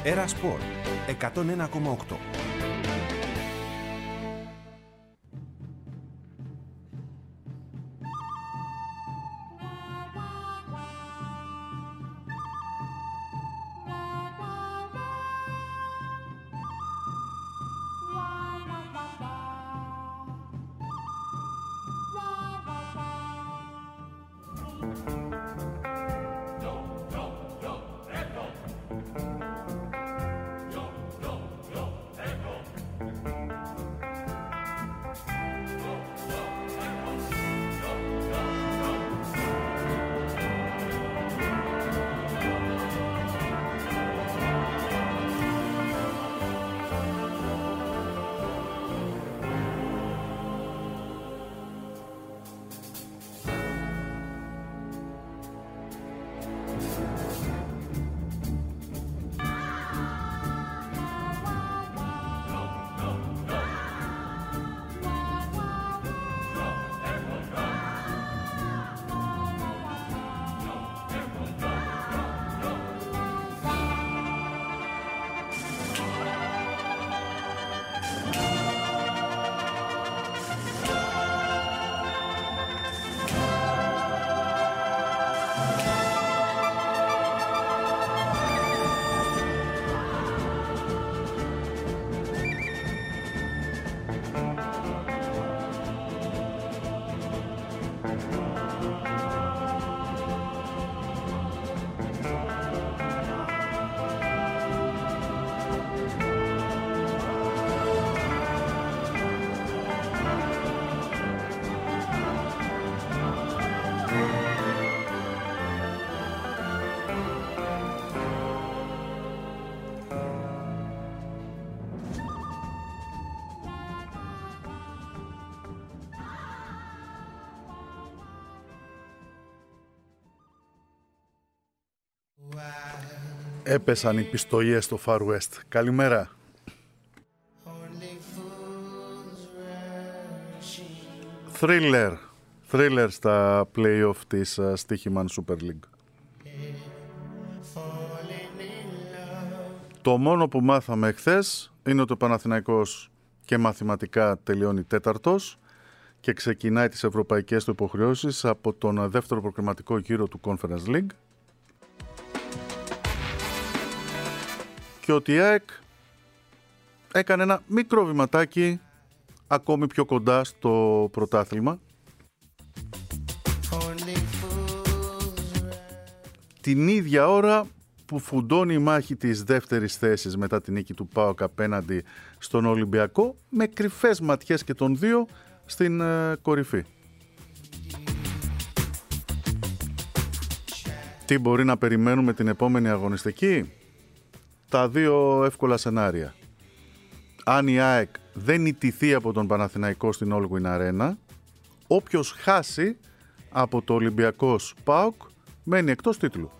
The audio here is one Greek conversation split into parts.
Era Sport 101,8. Έπεσαν οι πιστολιές στο Far West. Καλημέρα. Thriller στα play-off της Στοίχημαν Super League. Το μόνο που μάθαμε εχθές είναι ότι ο Παναθηναϊκός και μαθηματικά τελειώνει τέταρτος και ξεκινάει τις ευρωπαϊκές του υποχρεώσεις από τον δεύτερο προκριματικό γύρο του Conference League. Και ότι η ΑΕΚ έκανε ένα μικρό βηματάκι ακόμη πιο κοντά στο πρωτάθλημα. Την ίδια ώρα που φουντώνει η μάχη της δεύτερης θέσης μετά την νίκη του ΠΑΟΚ απέναντι στον Ολυμπιακό, με κρυφές ματιές και των δύο στην κορυφή. Τι μπορεί να περιμένουμε την επόμενη αγωνιστική? Τα δύο εύκολα σενάρια. Αν η ΑΕΚ δεν ιτηθεί από τον Παναθηναϊκό στην Allwyn Arena, όποιος χάσει από το Ολυμπιακός ΠΑΟΚ μένει εκτός τίτλου.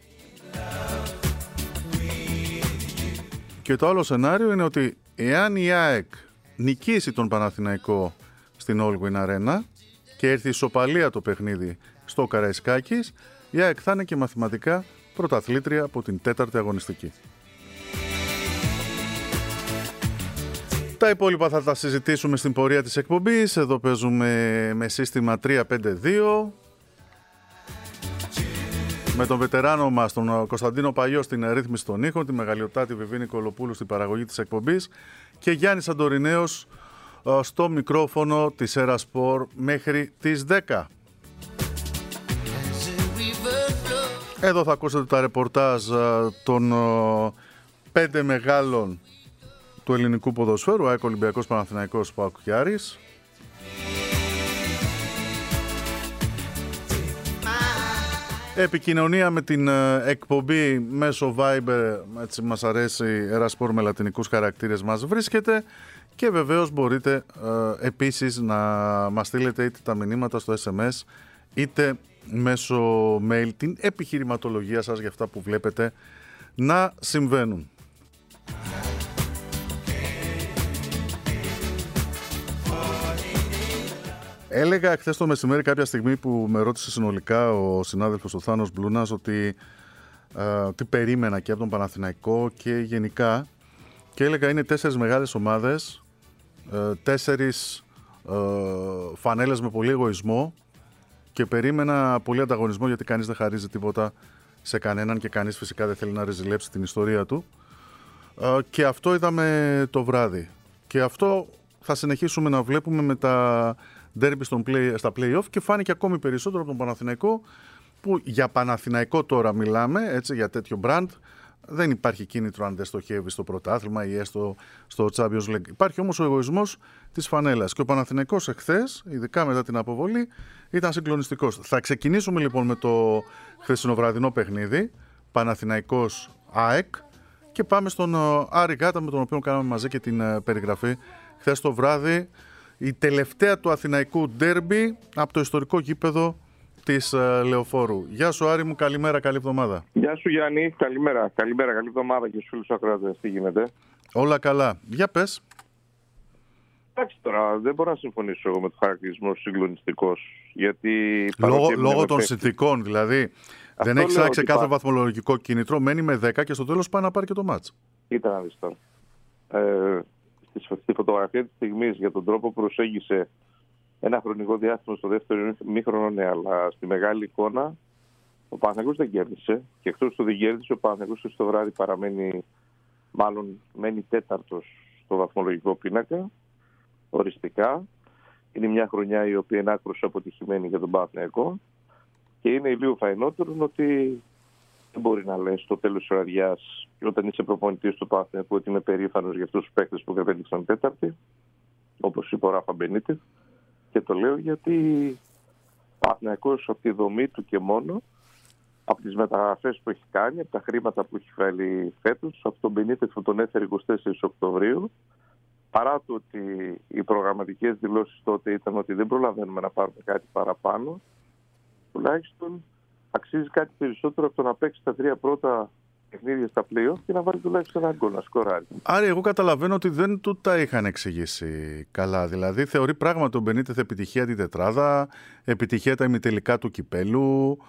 Και το άλλο σενάριο είναι ότι εάν η ΑΕΚ νικήσει τον Παναθηναϊκό στην Allwyn Arena και έρθει ισοπαλία το παιχνίδι στο Καραϊσκάκης, η ΑΕΚ θα είναι και μαθηματικά πρωταθλήτρια από την τέταρτη αγωνιστική. Τα υπόλοιπα θα τα συζητήσουμε στην πορεία της εκπομπής. Εδώ παίζουμε με σύστημα 3-5-2. Με τον βετεράνο μας, τον Κωνσταντίνο Παλιό στην ρύθμιση των ήχων, τη μεγαλειοτάτη Βιβίνη Κολοπούλου στην παραγωγή της εκπομπής και Γιάννης Σαντορινέος στο μικρόφωνο της Era Sport μέχρι τις 10. Εδώ θα ακούσετε τα ρεπορτάζ των 5 μεγάλων του ελληνικού ποδοσφαίρου, ΑΕΚ, Ολυμπιακός, Παναθηναϊκός, ΠΑΟΚ και Άρης. Επικοινωνία με την εκπομπή μέσω Viber, έτσι μας αρέσει, Era Sport με λατινικούς χαρακτήρες μας βρίσκεται, και βεβαίως μπορείτε επίσης να μας στείλετε είτε τα μηνύματα στο SMS είτε μέσω mail την επιχειρηματολογία σας για αυτά που βλέπετε να συμβαίνουν. Έλεγα χθες το μεσημέρι κάποια στιγμή που με ρώτησε συνολικά ο συνάδελφος ο Θάνος Μπλούνας ότι τι περίμενα και από τον Παναθηναϊκό και γενικά, και έλεγα είναι 4 μεγάλες ομάδες, 4 φανέλες με πολύ εγωισμό, και περίμενα πολύ ανταγωνισμό, γιατί κανείς δεν χαρίζει τίποτα σε κανέναν και κανείς φυσικά δεν θέλει να ριζιλέψει την ιστορία του, και αυτό είδαμε το βράδυ, και αυτό θα συνεχίσουμε να βλέπουμε με τα ντέρμπι στα play-off, και φάνηκε ακόμη περισσότερο από τον Παναθηναϊκό, που για Παναθηναϊκό τώρα μιλάμε, έτσι, για τέτοιο brand. Δεν υπάρχει κίνητρο αν δεν στοχεύει στο πρωτάθλημα ή έστω στο Champions League. Υπάρχει όμως ο εγωισμός της φανέλας, και ο Παναθηναϊκός εχθές, ειδικά μετά την αποβολή, ήταν συγκλονιστικός. Θα ξεκινήσουμε λοιπόν με το χθεσινοβραδινό παιχνίδι, Παναθηναϊκός ΑΕΚ, και πάμε στον Άρη Γκάτα, με τον οποίο κάναμε μαζί και την περιγραφή χθες το βράδυ. Η τελευταία του αθηναϊκού ντέρμπι από το ιστορικό γήπεδο της Λεωφόρου. Γεια σου Άρη μου, καλημέρα, καλή εβδομάδα. Γεια σου Γιάννη, καλημέρα, καλή εβδομάδα και στους φίλους ακροατές. Τι γίνεται? Όλα καλά. Για πες. Εντάξει, τώρα δεν μπορώ να συμφωνήσω εγώ με το χαρακτηρισμό συγκλονιστικός, γιατί... Λόγω των συνθηκών δηλαδή. Δεν έχει ένα ξεκάθαρο βαθμολογικό κίνητρο, μένει με 10 και στο τέλος πάει να πάρει και το μάτς. Κοίτα να δεις τώρα. Στη φωτογραφία της στιγμής, για τον τρόπο που προσέγγισε ένα χρονικό διάστημα στο δεύτερο ημίχρονο, ναι, αλλά στη μεγάλη εικόνα ο Παναθηναϊκός δεν κέρδισε, και εκτός του δεν κέρδισε, ο Παναθηναϊκός στο βράδυ μένει τέταρτος στο βαθμολογικό πίνακα, οριστικά. Είναι μια χρονιά η οποία είναι άκρως αποτυχημένη για τον Παναθηναϊκό, και είναι λίγο φαϊνότερο ότι δεν μπορεί να λες στο τέλος της βραδιάς, όταν είσαι προπονητής του Παναθηναϊκού, ότι είμαι περήφανος για αυτούς τους παίκτες που κατέληξαν τέταρτη, όπως είπε ο Ράφα Μπενίτες. Και το λέω γιατί ο Παναθηναϊκός από τη δομή του και μόνο, από τις μεταγραφές που έχει κάνει, από τα χρήματα που έχει φέρει φέτος, από τον Μπενίτες που τον έφερε 24 Οκτωβρίου, παρά το ότι οι προγραμματικές δηλώσεις τότε ήταν ότι δεν προλαβαίνουμε να πάρουμε κάτι παραπάνω, τουλάχιστον αξίζει κάτι περισσότερο από το να παίξει τα 3 πρώτα παιχνίδια στα play-off και να βάλει τουλάχιστον ένα γκολ, να σκοράρει. Άρα, εγώ καταλαβαίνω ότι δεν του τα είχαν εξηγήσει καλά. Δηλαδή, θεωρεί πράγματι τον Μπενίτεθ επιτυχία την τετράδα, επιτυχία τα ημιτελικά του κυπέλου.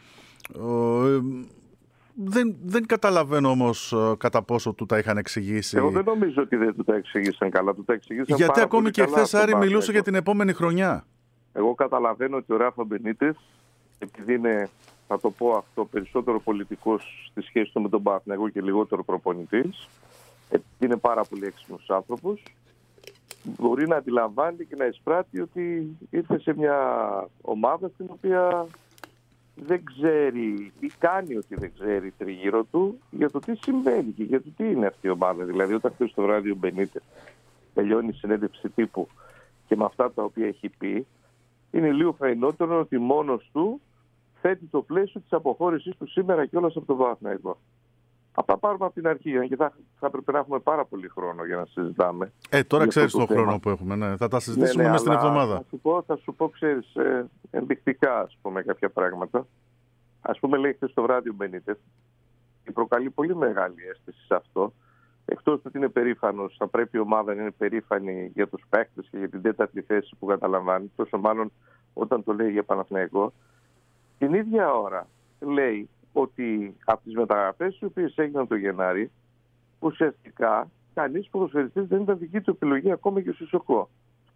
Δεν καταλαβαίνω όμως κατά πόσο του τα είχαν εξηγήσει. Εγώ δεν νομίζω ότι δεν του τα εξηγήσαν καλά. Του τα εξηγήσαν γιατί ακόμη και χθες, Άρη, μιλούσε για την επόμενη χρονιά. Εγώ καταλαβαίνω ότι ο Ράφα Μπενίτες, επειδή είναι, θα το πω αυτό, περισσότερο πολιτικός στη σχέση του με τον Παναθηναϊκό και λιγότερο προπονητής, είναι πάρα πολύ έξυπνος άνθρωπος, μπορεί να αντιλαμβάνει και να εισπράττει ότι ήρθε σε μια ομάδα στην οποία δεν ξέρει ή κάνει ότι δεν ξέρει τριγύρω του για το τι συμβαίνει και για το τι είναι αυτή η ομάδα. Δηλαδή, όταν χθες το βράδυ ο Μπενίτες τελειώνει η συνέντευξη τύπου και με αυτά τα οποία έχει πει, είναι λίγο φαϊνότερο ότι μόνος του θέτει το πλαίσιο της αποχώρησης του σήμερα κιόλας από τον Παναθηναϊκό. Αυτά πάρουμε από την αρχή, γιατί θα πρέπει να έχουμε πάρα πολύ χρόνο για να συζητάμε. Τώρα ξέρεις τον χρόνο που έχουμε, ναι. Θα τα συζητήσουμε μέσα στην εβδομάδα. Θα σου πω, ξέρεις, ενδεικτικά, ας πούμε, κάποια πράγματα. Ας πούμε, λέει χθες το βράδυ ο Μπενίτες, και προκαλεί πολύ μεγάλη αίσθηση σε αυτό. Εκτός ότι είναι περήφανος, θα πρέπει η ομάδα να είναι περήφανη για τους παίκτες και για την τέταρτη θέση που καταλαμβάνει, τόσο μάλλον όταν το λέει για Παναθηναϊκό. Την ίδια ώρα λέει ότι από τις μεταγραφές οι οποίες έγιναν το Γενάρη, ουσιαστικά κανείς ποδοσφαιριστής δεν ήταν δική του επιλογή, ακόμα και ο Σισοκό.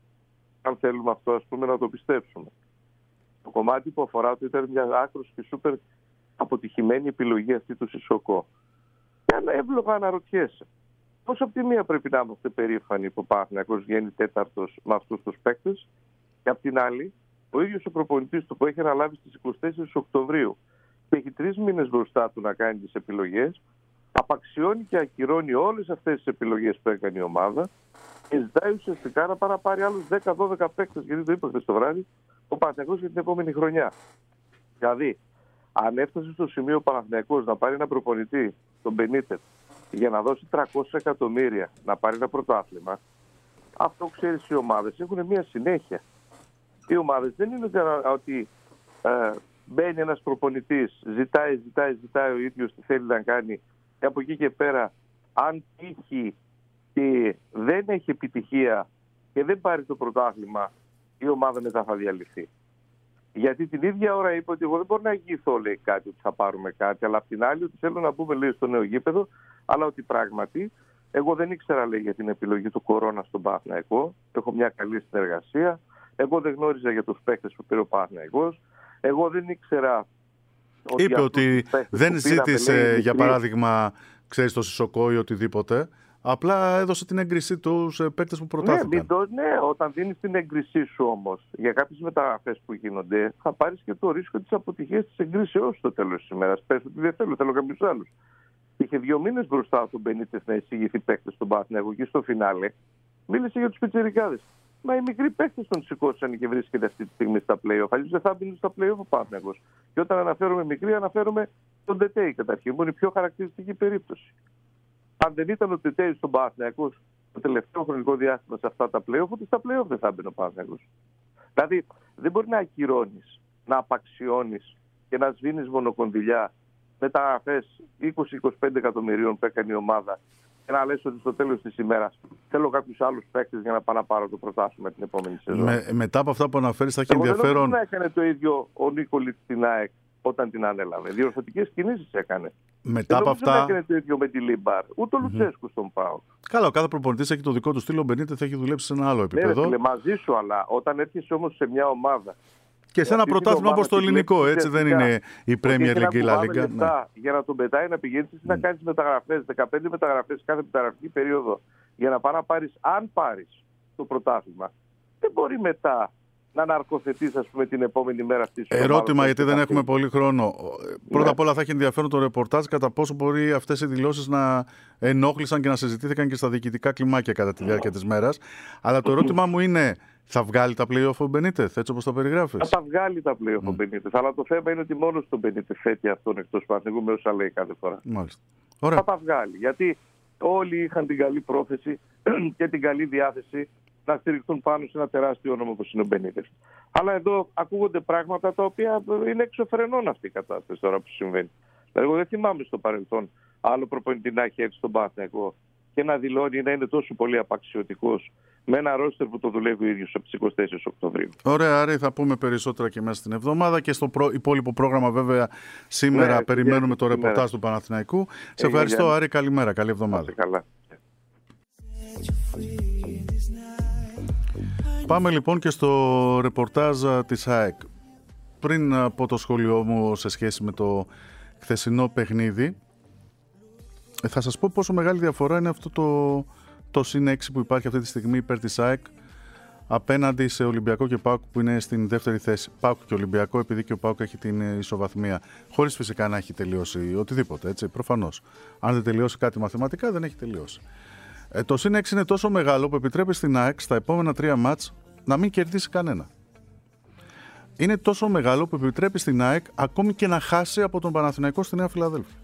Αν θέλουμε αυτό, ας πούμε, να το πιστέψουμε. Το κομμάτι που αφορά του ήταν μια άκρως και σούπερ αποτυχημένη επιλογή αυτή του Σισοκό. Και εύλογα αναρωτιέσαι. Πώς από τη μία πρέπει να είμαστε περήφανοι που ο Παναθηναϊκός βγαίνει τέταρτος με αυτούς τους παίκτες, και από την άλλη, ο ίδιος ο προπονητής του που έχει αναλάβει στις 24 Οκτωβρίου και έχει 3 μήνες μπροστά του να κάνει τις επιλογές, απαξιώνει και ακυρώνει όλες αυτές τις επιλογές που έκανε η ομάδα και ζητάει ουσιαστικά να παραπάρει άλλους 10-12 παίκτες, γιατί το είπα χθες το βράδυ, ο Παναθηναϊκός για την επόμενη χρονιά. Δηλαδή, αν έφτασε στο σημείο ο Παναθηναϊκός να πάρει ένα προπονητή, τον Μπενίτες, για να δώσει 300 εκατομμύρια να πάρει ένα πρωτάθλημα, αυτό, ξέρεις, οι ομάδες έχουν μια συνέχεια. Οι ομάδες δεν είναι ότι μπαίνει ένας προπονητής, ζητάει ο ίδιος τι θέλει να κάνει, και από εκεί και πέρα, αν τύχει και δεν έχει επιτυχία και δεν πάρει το πρωτάθλημα, η ομάδα μετά θα διαλυθεί. Γιατί την ίδια ώρα είπε ότι εγώ δεν μπορώ να εγγυηθώ, λέει, κάτι, ότι θα πάρουμε κάτι, αλλά απ' την άλλη ότι θέλω να μπούμε, λέει, στο νέο γήπεδο, αλλά ότι πράγματι εγώ δεν ήξερα, λέει, για την επιλογή του Κορώνα στον Παναθηναϊκό. Έχω μια καλή συνεργασία. Εγώ δεν γνώριζα για τους παίκτες που πήρε ο Παναθηναϊκός. Εγώ δεν ήξερα. Είπε ότι δεν ζήτησε, για παράδειγμα, ξέρεις, το Σισοκό ή οτιδήποτε. Απλά έδωσε την έγκρισή του σε παίκτες που προτάθηκαν. Ναι, όταν δίνεις την έγκρισή σου όμως για κάποιες μεταγραφές που γίνονται, θα πάρεις και το ρίσκο της αποτυχίας της εγκρίσεώς στο τέλος της ημέρας. Πες ότι δεν θέλω κάποιους άλλους. Είχε 2 μήνες μπροστά τον Μπενίτες να εισηγηθεί παίκτες στον Παναθηναϊκό και στο φινάλε μίλησε για τους πιτσιρικάδες. Μα οι μικροί παίκτες τον σηκώσαν και βρίσκεται αυτή τη στιγμή στα play-off. Αλλιώς δεν θα μπουν στα play-off ο Παναθηναϊκός. Και όταν αναφέρομαι μικρή, αναφέρομαι τον Τετέι καταρχήν, που είναι η πιο χαρακτηριστική περίπτωση. Αν δεν ήταν ο Τετέι στον Παναθηναϊκό το τελευταίο χρονικό διάστημα σε αυτά τα play-off, ότι στα play-off δεν θα μπει ο Παναθηναϊκός. Δηλαδή δεν μπορεί να ακυρώνεις, να απαξιώνεις και να σβήνεις μονοκονδυλιά μεταγραφές 20-25 εκατομμυρίων που έκανε η ομάδα και να λες ότι στο τέλος της ημέρας θέλω κάποιους άλλους παίκτες για να πάω να πάρω το πρωτάθλημα την επόμενη σεζόν. Μετά από αυτά που αναφέρεις θα έχει ενδιαφέρον. Δεν έκανε το ίδιο ο Νίκολιτς στην ΑΕΚ όταν την ανέλαβε. Διορθωτικές κινήσεις έκανε. Μετά από αυτά. Δεν έκανε το ίδιο με τη Λίμπαρ, ούτε ο Λουτσέσκου στον ΠΑΟΚ. Καλά, ο κάθε προπονητής έχει το δικό του στυλ. Ο Μπενίτες θα έχει δουλέψει σε ένα άλλο επίπεδο. Ναι, μαζί σου, αλλά όταν έρχεσαι όμως σε μια ομάδα. Και σε ένα πρωτάθλημα όπως το ελληνικό, έτσι δεν είναι η Premier League ή η La Liga. Για να τον πετάει να πηγαίνεις να κάνεις μεταγραφές, 15 μεταγραφές κάθε μεταγραφική περίοδο, για να πάει να πάρεις, αν πάρεις το πρωτάθλημα. Δεν μπορεί μετά να ναρκοθετείς, ας πούμε, την επόμενη μέρα αυτή. Ερώτημα, γιατί δεν έχουμε πολύ χρόνο. Πρώτα απ' όλα θα έχει ενδιαφέρον το ρεπορτάζ κατά πόσο μπορεί αυτές οι δηλώσεις να ενόχλησαν και να συζητήθηκαν και στα διοικητικά κλιμάκια κατά τη διάρκεια της μέρας. Αλλά το ερώτημά μου είναι, θα βγάλει τα play-off ο Μπενίτες, έτσι όπως το περιγράφεις? Θα τα βγάλει τα play-off ο Μπενίτες. Αλλά το θέμα είναι ότι μόνος τον Μπενίτες θέτει αυτόν εκτός Παναθηναϊκού με όσα λέει κάθε φορά. Μάλιστα. Ωραία. Θα τα βγάλει. Γιατί όλοι είχαν την καλή πρόθεση και την καλή διάθεση να στηριχθούν πάνω σε ένα τεράστιο όνομα όπως είναι ο Μπενίτες. Αλλά εδώ ακούγονται πράγματα τα οποία είναι εξωφρενών αυτή η κατάσταση τώρα που συμβαίνει. Δηλαδή, εγώ δεν θυμάμαι στο παρελθόν άλλο προπονητή να έχει έρθει στον Παναθηναϊκό και να δηλώνει να είναι τόσο πολύ απαξιωτικός με ένα ρόστερ που το δουλεύει ο ίδιος από τις 24 Οκτωβρίου. Ωραία, Άρη, θα πούμε περισσότερα και μέσα στην εβδομάδα και στο υπόλοιπο πρόγραμμα βέβαια σήμερα περιμένουμε το ρεπορτάζ του Παναθηναϊκού. Σε ευχαριστώ, Άρη, καλημέρα, καλή εβδομάδα. Καλά. Πάμε λοιπόν και στο ρεπορτάζ της ΑΕΚ. Πριν από το σχόλιο μου σε σχέση με το χθεσινό παιχνίδι, θα σας πω πόσο μεγάλη διαφορά είναι αυτό το συν 6 που υπάρχει αυτή τη στιγμή υπέρ της ΑΕΚ απέναντι σε Ολυμπιακό και ΠΑΟΚ που είναι στην δεύτερη θέση. ΠΑΟΚ και Ολυμπιακό, επειδή και ο ΠΑΟΚ έχει την ισοβαθμία, χωρίς φυσικά να έχει τελειώσει οτιδήποτε, έτσι, προφανώς. Αν δεν τελειώσει κάτι μαθηματικά, δεν έχει τελειώσει. Το συν 6 είναι τόσο μεγάλο που επιτρέπει στην ΑΕΚ στα επόμενα 3 μάτς να μην κερδίσει κανένα. Είναι τόσο μεγάλο που επιτρέπει στην ΑΕΚ ακόμη και να χάσει από τον Παναθηναϊκό στη Νέα Φιλαδέλφια.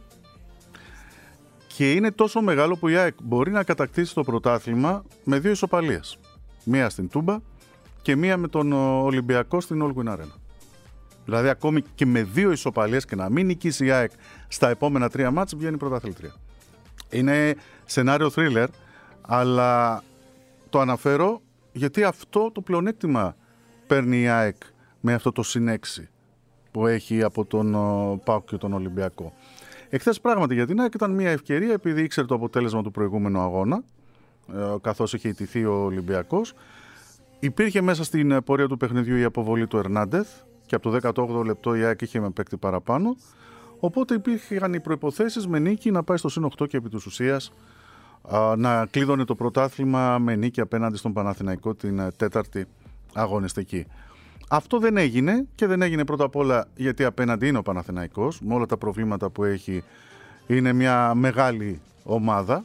Και είναι τόσο μεγάλο που η ΑΕΚ μπορεί να κατακτήσει το πρωτάθλημα με 2 ισοπαλίες. Μία στην Τούμπα και μία με τον Ολυμπιακό στην All Win Arena. Δηλαδή ακόμη και με 2 ισοπαλίες και να μην νικήσει η ΑΕΚ στα επόμενα 3 μάτς βγαίνει πρωταθλήτρια. Είναι σενάριο thriller, αλλά το αναφέρω γιατί αυτό το πλεονέκτημα παίρνει η ΑΕΚ με αυτό το συν 6 που έχει από τον ΠΑΟΚ και τον Ολυμπιακό. Εχθές πράγματι για την ΑΕΚ ήταν μια ευκαιρία, επειδή ήξερε το αποτέλεσμα του προηγούμενου αγώνα, καθώς είχε ιτηθεί ο Ολυμπιακός. Υπήρχε μέσα στην πορεία του παιχνιδιού η αποβολή του Ερνάντεθ και από το 18ο λεπτό η ΑΕΚ είχε με παίκτη παραπάνω. Οπότε υπήρχαν οι προϋποθέσεις με νίκη να πάει στο συν 8 και επί της ουσίας να κλείδωνε το πρωτάθλημα με νίκη απέναντι στον Παναθηναϊκό την 4η αγωνιστική. Αυτό δεν έγινε και δεν έγινε πρώτα απ' όλα γιατί απέναντι είναι ο Παναθηναϊκός, με όλα τα προβλήματα που έχει. Είναι μια μεγάλη ομάδα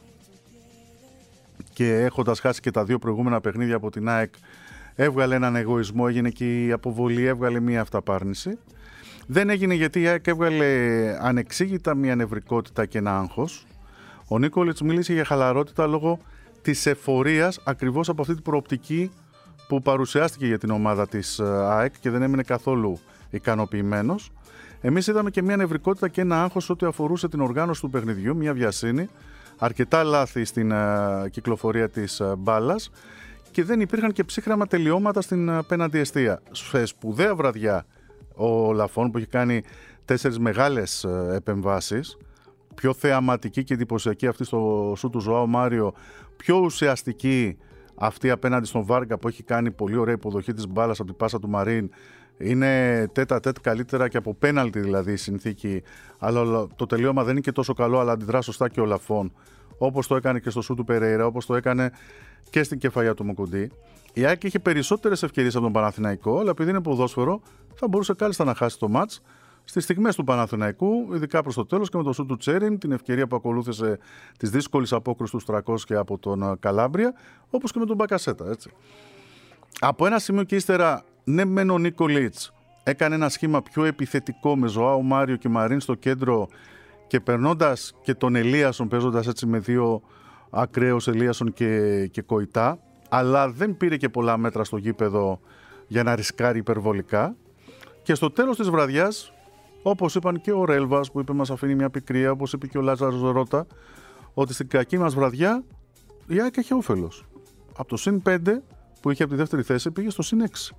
και έχοντας χάσει και τα 2 προηγούμενα παιχνίδια από την ΑΕΚ έβγαλε έναν εγωισμό, έγινε και η αποβολή, έβγαλε μια αυταπάρνηση. Δεν έγινε γιατί η ΑΕΚ έβγαλε ανεξήγητα μια νευρικότητα και ένα άγχος. Ο Νίκολιτς μίλησε για χαλαρότητα λόγω της εφορίας ακριβώς από αυτή την προοπτική που παρουσιάστηκε για την ομάδα της ΑΕΚ και δεν έμεινε καθόλου ικανοποιημένος. Εμείς είδαμε και μια νευρικότητα και ένα άγχος ό,τι αφορούσε την οργάνωση του παιχνιδιού, μια βιασύνη, αρκετά λάθη στην κυκλοφορία της μπάλας και δεν υπήρχαν και ψύχραμα τελειώματα στην απέναντι εστία. Σε σπουδαία βραδιά ο Λαφόν που έχει κάνει 4 μεγάλες επεμβάσεις, πιο θεαματική και εντυπωσιακή αυτή στο σου του Ζωάο Μάριο, πιο ουσιαστική αυτή απέναντι στον Βάργα που έχει κάνει πολύ ωραία υποδοχή της μπάλας από την πάσα του Μαρίν. Είναι τέτα-τέτ καλύτερα και από πέναλτι δηλαδή η συνθήκη, αλλά το τελείωμα δεν είναι και τόσο καλό, αλλά αντιδρά σωστά και ο Λαφόν, όπως το έκανε και στο σου του Περέιρα, όπως το έκανε και στην κεφαλιά του Μοκουντή. Η ΑΕΚ είχε περισσότερες ευκαιρίες από τον Παναθηναϊκό, αλλά επειδή είναι ποδόσφαιρο θα μπορούσε κάλλιστα να χάσει το μάτς στις στιγμές του Παναθηναϊκού, ειδικά προς το τέλος και με το σου του Τσέριν, την ευκαιρία που ακολούθησε τις δύσκολες απόκρουσης του 300 και από τον Καλάμπρια, όπως και με τον Μπακασέτα. Έτσι. Από ένα σημείο και ύστερα, ναι, μεν ο Νίκολιτς έκανε ένα σχήμα πιο επιθετικό με Ζωάο Μάριο και Μαρίν στο κέντρο και περνώντας και τον Ελίασον, παίζοντας έτσι με δύο ακραίους, Ελίασον και Κοϊτά, αλλά δεν πήρε και πολλά μέτρα στο γήπεδο για να ρισκάρει υπερβολικά. Και στο τέλος της βραδιάς, όπως είπαν και ο Ρέλβας που είπε μας αφήνει μια πικρία, όπως είπε και ο Λάζαρος Ρώτα, ότι στην κακή μας βραδιά η ΑΕΚ είχε όφελος. Από το συν 5 που είχε από τη δεύτερη θέση πήγε στο συν 6.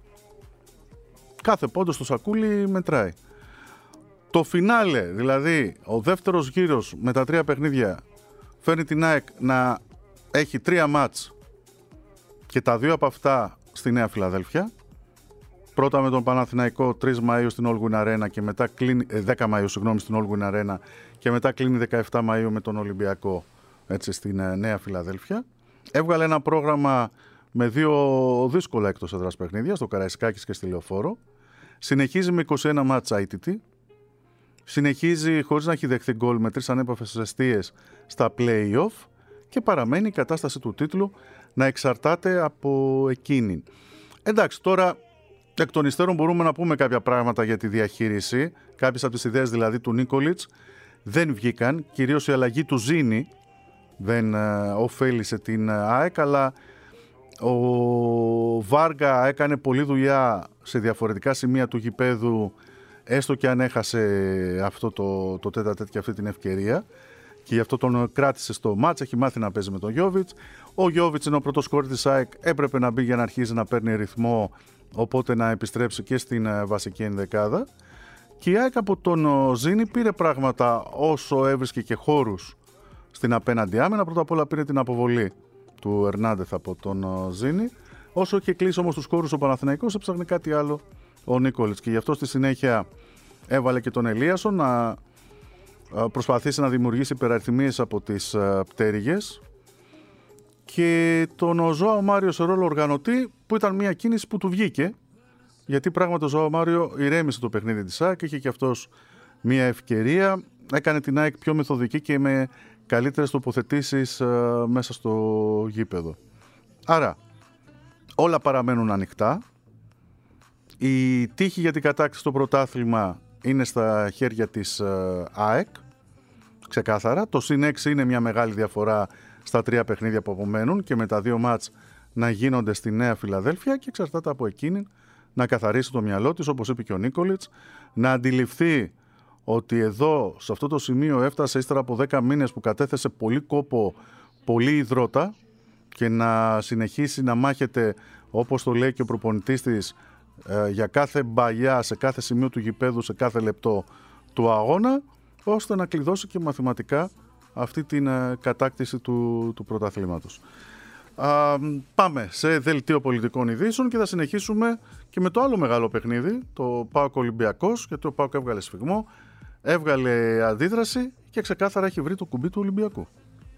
Κάθε πόντος στο σακούλι μετράει. Το φινάλε, δηλαδή ο δεύτερος γύρος με τα 3 παιχνίδια, φέρνει την ΑΕΚ να έχει 3 μάτς και τα 2 από αυτά στη Νέα Φιλαδέλφια. Πρώτα με τον Παναθηναϊκό 3 Μαΐου στην All Win Arena και μετά κλείνει, 10 Μαΐου στην All Win Arena και μετά κλείνει 17 Μαΐου με τον Ολυμπιακό, έτσι, στην Νέα Φιλαδέλφια. Έβγαλε ένα πρόγραμμα με 2 δύσκολα εκτός έδρας παιχνίδια, στο Καραϊσκάκης και στη Λεωφόρο. Συνεχίζει με 21 μάτσα ITT. Συνεχίζει χωρίς να έχει δεχθεί γκολ με 3 ανέπαφες εστίες στα play-off και παραμένει η κατάσταση του τίτλου να εξαρτάται από εκείνη. Εντάξει, τώρα εκ των υστέρων μπορούμε να πούμε κάποια πράγματα για τη διαχείριση. Κάποιες από τις ιδέες δηλαδή του Νίκολιτς δεν βγήκαν, κυρίως η αλλαγή του Ζήνη δεν ωφέλησε την ΑΕΚ, αλλά ο Βάργα έκανε πολλή δουλειά σε διαφορετικά σημεία του γηπέδου, έστω και αν έχασε αυτό το τέτα-τέτ και αυτή την ευκαιρία, και γι' αυτό τον κράτησε στο μάτς. Έχει μάθει να παίζει με τον Γιόβιτς. Ο Γιόβιτς είναι ο πρώτος σκόρερ της ΑΕΚ, έπρεπε να μπει για να αρχίσει να παίρνει ρυθμό, οπότε να επιστρέψει και στην βασική ενδεκάδα. Και η ΑΕΚ από τον Ζήνη πήρε πράγματα όσο έβρισκε και χώρους στην απέναντι άμυνα. Πρώτα απ' όλα πήρε την αποβολή του Ερνάντεθ από τον Ζήνη. Όσο είχε κλείσει όμως τους χώρους ο Παναθηναϊκός, έψαχνε κάτι άλλο ο Νίκολιτς και γι' αυτό στη συνέχεια έβαλε και τον Ελίασον να προσπαθήσει να δημιουργήσει υπεραριθμίες από τις πτέρυγες και τον Ζωάο Μάριο σε ρόλο οργανωτή, που ήταν μια κίνηση που του βγήκε, γιατί πράγματι ο Ζωάο Μάριο ηρέμησε το παιχνίδι της ΑΕΚ, είχε και αυτός μια ευκαιρία, έκανε την ΑΕΚ πιο μεθοδική και με καλύτερες τοποθετήσεις μέσα στο γήπεδο. Άρα όλα παραμένουν ανοιχτά. Η τύχη για την κατάκτηση στο πρωτάθλημα είναι στα χέρια της ΑΕΚ, ξεκάθαρα. Το συν 6 είναι μια μεγάλη διαφορά στα 3 παιχνίδια που απομένουν και με τα 2 μάτς να γίνονται στη Νέα Φιλαδέλφια, και εξαρτάται από εκείνη να καθαρίσει το μυαλό της, όπως είπε και ο Νίκολιτς, να αντιληφθεί ότι εδώ σε αυτό το σημείο έφτασε ύστερα από 10 μήνες που κατέθεσε πολύ κόπο, πολύ υδρότα, και να συνεχίσει να μάχεται, όπως το λέει και ο προπονητής της, για κάθε μπαγιά, σε κάθε σημείο του γηπέδου, σε κάθε λεπτό του αγώνα, ώστε να κλειδώσει και μαθηματικά αυτή την κατάκτηση του πρωταθλήματος. Πάμε σε δελτίο πολιτικών ειδήσεων και θα συνεχίσουμε και με το άλλο μεγάλο παιχνίδι, το ΠΑΟΚ Ολυμπιακός, γιατί ο ΠΑΟΚ έβγαλε σφυγμό, έβγαλε αντίδραση και ξεκάθαρα έχει βρει το κουμπί του Ολυμπιακού.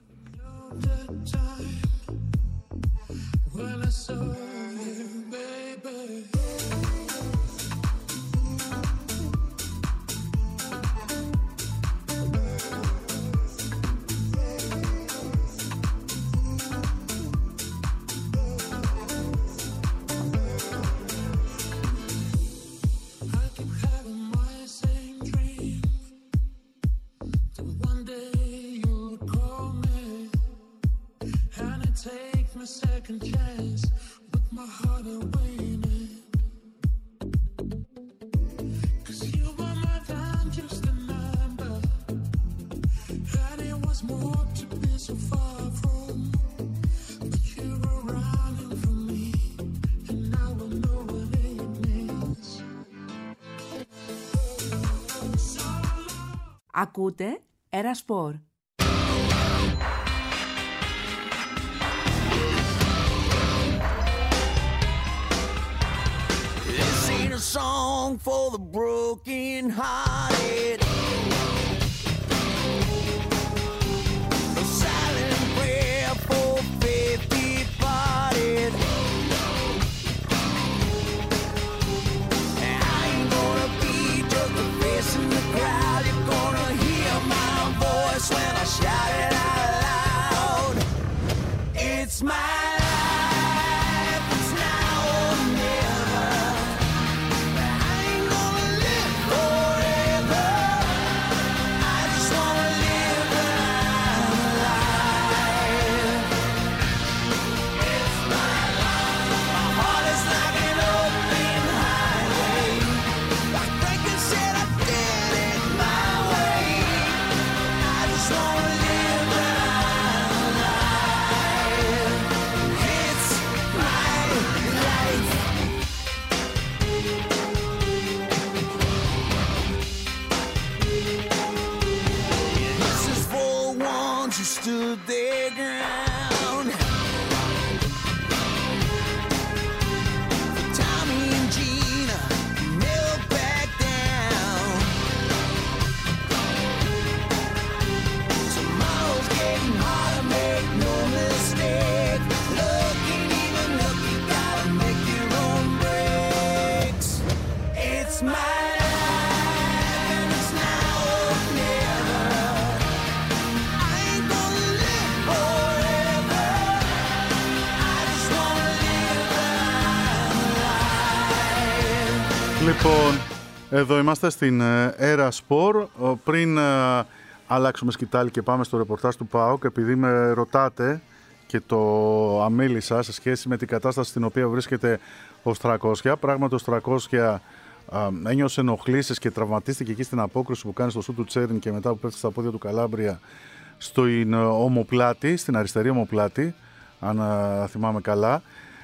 Second chance with my heart away. Cause you were more than just a number, and it was more to be so far from. But you were running from me, and now I know what it means. Ακούτε Ερασπορ. This ain't a song for the broken hearted. A silent prayer for faith departed. I ain't gonna be just a face in the crowd. You're gonna hear my voice when I shout it out loud. It's my life, it's now or never. I ain't gonna live forever. I just wanna live when I'm alive. It's my life. My heart is like an open highway. Like Franklin said, I did it my way. I just wanna live when I'm alive. It's my life. This is for ones who stood their ground. For Tommy and Gina, who never back down. Tomorrow's getting harder, make no mistake. Look ain't even look, you gotta make your own breaks. It's my life and it's now or never. I ain't gonna live forever. I just wanna live when I'm alive. Λοιπόν, εδώ είμαστε στην Ερασπορ. Πριν αλλάξουμε σκητάλη και πάμε στο ρεπορτάζ του ΠΑΟΚ, επειδή με ρωτάτε και το αμίλησα σε σχέση με την κατάσταση στην οποία βρίσκεται ο Στρακόσια. Πράγματι ο Στρακόσια ένιωσε ενοχλήσεις και τραυματίστηκε εκεί στην απόκριση που κάνει στο σου του Τσέριν και μετά που πέφτει στα πόδια του Καλάμπρια στην ομοπλάτη, στην αριστερή ομοπλάτη, αν θυμάμαι καλά.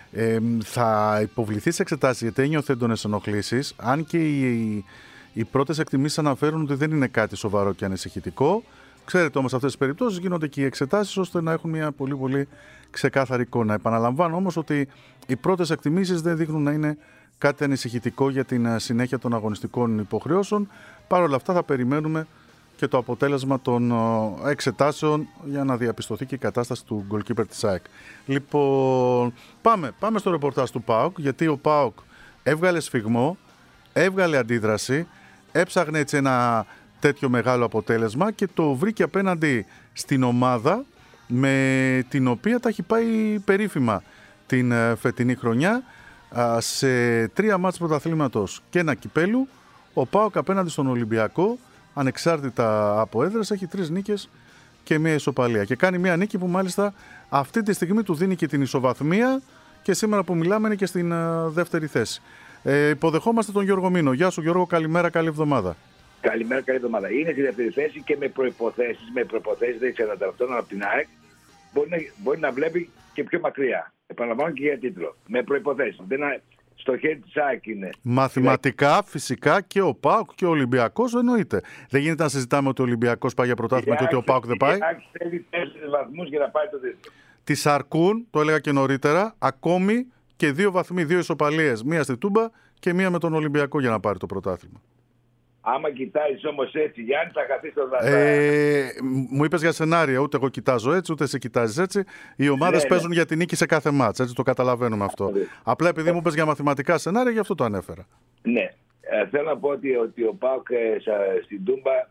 Θα υποβληθεί σε εξετάσεις γιατί ένιωθε έντονες ενοχλήσεις, αν και οι πρώτες εκτιμήσεις αναφέρουν ότι δεν είναι κάτι σοβαρό και ανησυχητικό. Ξέρετε όμως, σε αυτές τις περιπτώσεις γίνονται και οι εξετάσεις ώστε να έχουν μια πολύ πολύ ξεκάθαρη εικόνα. Επαναλαμβάνω όμως ότι οι πρώτες εκτιμήσεις δεν δείχνουν να είναι κάτι ανησυχητικό για την συνέχεια των αγωνιστικών υποχρεώσεων. Παρ' όλα αυτά θα περιμένουμε και το αποτέλεσμα των εξετάσεων για να διαπιστωθεί και η κατάσταση του goalkeeper της ΑΕΚ. Λοιπόν, πάμε στο ρεπορτάζ του ΠΑΟΚ, γιατί ο ΠΑΟΚ έβγαλε σφιγμό, έβγαλε αντίδραση, έψαχνε έτσι ένα τέτοιο μεγάλο αποτέλεσμα και το βρήκε απέναντι στην ομάδα με την οποία τα έχει πάει περίφημα την φετινή χρονιά. Σε 3 μάτς πρωταθλήματος και ένα κυπέλου, ο ΠΑΟΚ απέναντι στον Ολυμπιακό, ανεξάρτητα από έδρας, έχει 3 νίκες και μια ισοπαλία. Και κάνει μια νίκη που μάλιστα αυτή τη στιγμή του δίνει και την ισοβαθμία και σήμερα που μιλάμε είναι και στην δεύτερη θέση. Υποδεχόμαστε τον Γιώργο Μήνο. Γεια σου Γιώργο, καλημέρα, καλή εβδομάδα. Καλημέρα, καλή εβδομάδα. Είναι στη δεύτερη θέση και με προϋποθέσεις δεν εξανατραπτών από την ΑΕΚ μπορεί να βλέπει και πιο μακριά. Επαναλαμβάνω και για τίτλο. Με προϋποθέσεις. Στο χέρι της ΑΕΚ είναι. Μαθηματικά, φυσικά και ο ΠΑΟΚ και ο Ολυμπιακός εννοείται. Δεν γίνεται να συζητάμε ότι ο Ολυμπιακός πάει για πρωτάθλημα και ότι ο ΠΑΟΚ δεν πάει. Η ΑΕΚ θέλει 4 βαθμούς για να πάει το τίτλο. Τις αρκούν, το έλεγα και νωρίτερα, ακόμη και 2 βαθμοί, 2 ισοπαλίες. Μία στη Τούμπα και μία με τον Ολυμπιακό για να πάρει το πρωτάθλημα. Άμα κοιτάζεις όμως έτσι, Γιάννη, θα χαθείς το μου είπες για σενάρια, ούτε εγώ κοιτάζω έτσι, ούτε εσύ κοιτάζεις έτσι. Οι ομάδες παίζουν για την νίκη σε κάθε μάτς, έτσι το καταλαβαίνουμε αυτό. Απλά επειδή μου είπες για μαθηματικά σενάρια, γι' αυτό το ανέφερα. Ναι. Θέλω να πω ότι ο ΠΑΟΚ στην Τούμπα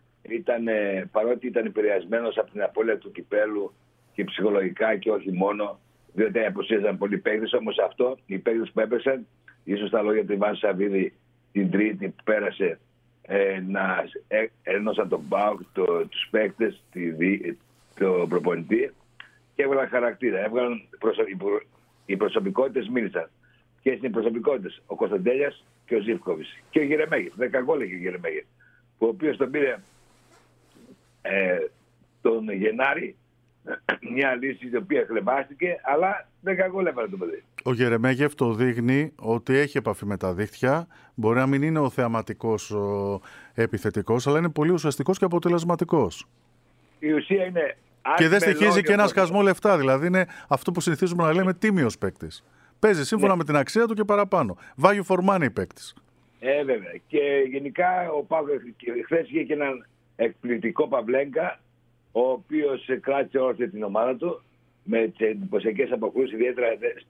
παρότι ήταν επηρεασμένος από την απώλεια του κυπέλου και ψυχολογικά και όχι μόνο, διότι αποσύζαν πολλοί παίκτες, όμως αυτό, οι παίκτες που έπαιξαν, ίσως τα λόγια του Ιβάν Σαββίδη την Τρίτη που πέρασε, να ένωσαν τον ΠΑΟΚ, τους παίκτες, τον προπονητή και έβγαλαν χαρακτήρα. Οι προσωπικότητες μίλησαν. Ποιες είναι οι προσωπικότητες? Ο Κωνσταντέλιας και ο Ζίβκοβιτς και ο Γερεμέγεφ. 10 γκολ έχει ο Γερεμέγεφ, ο οποίος τον πήρε τον Γενάρη μια λύση η οποία χλεβάστηκε, αλλά 10 γκολ έβαλε το παιδί. Ο Γερεμέγεφ το δείχνει ότι έχει επαφή με τα δίχτυα. Μπορεί να μην είναι ο θεαματικός επιθετικός, αλλά είναι πολύ ουσιαστικός και αποτελεσματικός. Η ουσία είναι. Και δεν στοιχίζει και ένα σκασμό λεφτά. Δηλαδή είναι αυτό που συνηθίζουμε να λέμε τίμιος παίκτης. Παίζει σύμφωνα με την αξία του και παραπάνω. Value for money παίκτης. Βέβαια. Και γενικά ο Πάοκ χθες είχε και έναν εκπληκτικό Παβλένκα, ο οποίος κράτησε όρθια την ομάδα του με τις εντυπωσιακές αποκρούσεις, ιδιαίτερα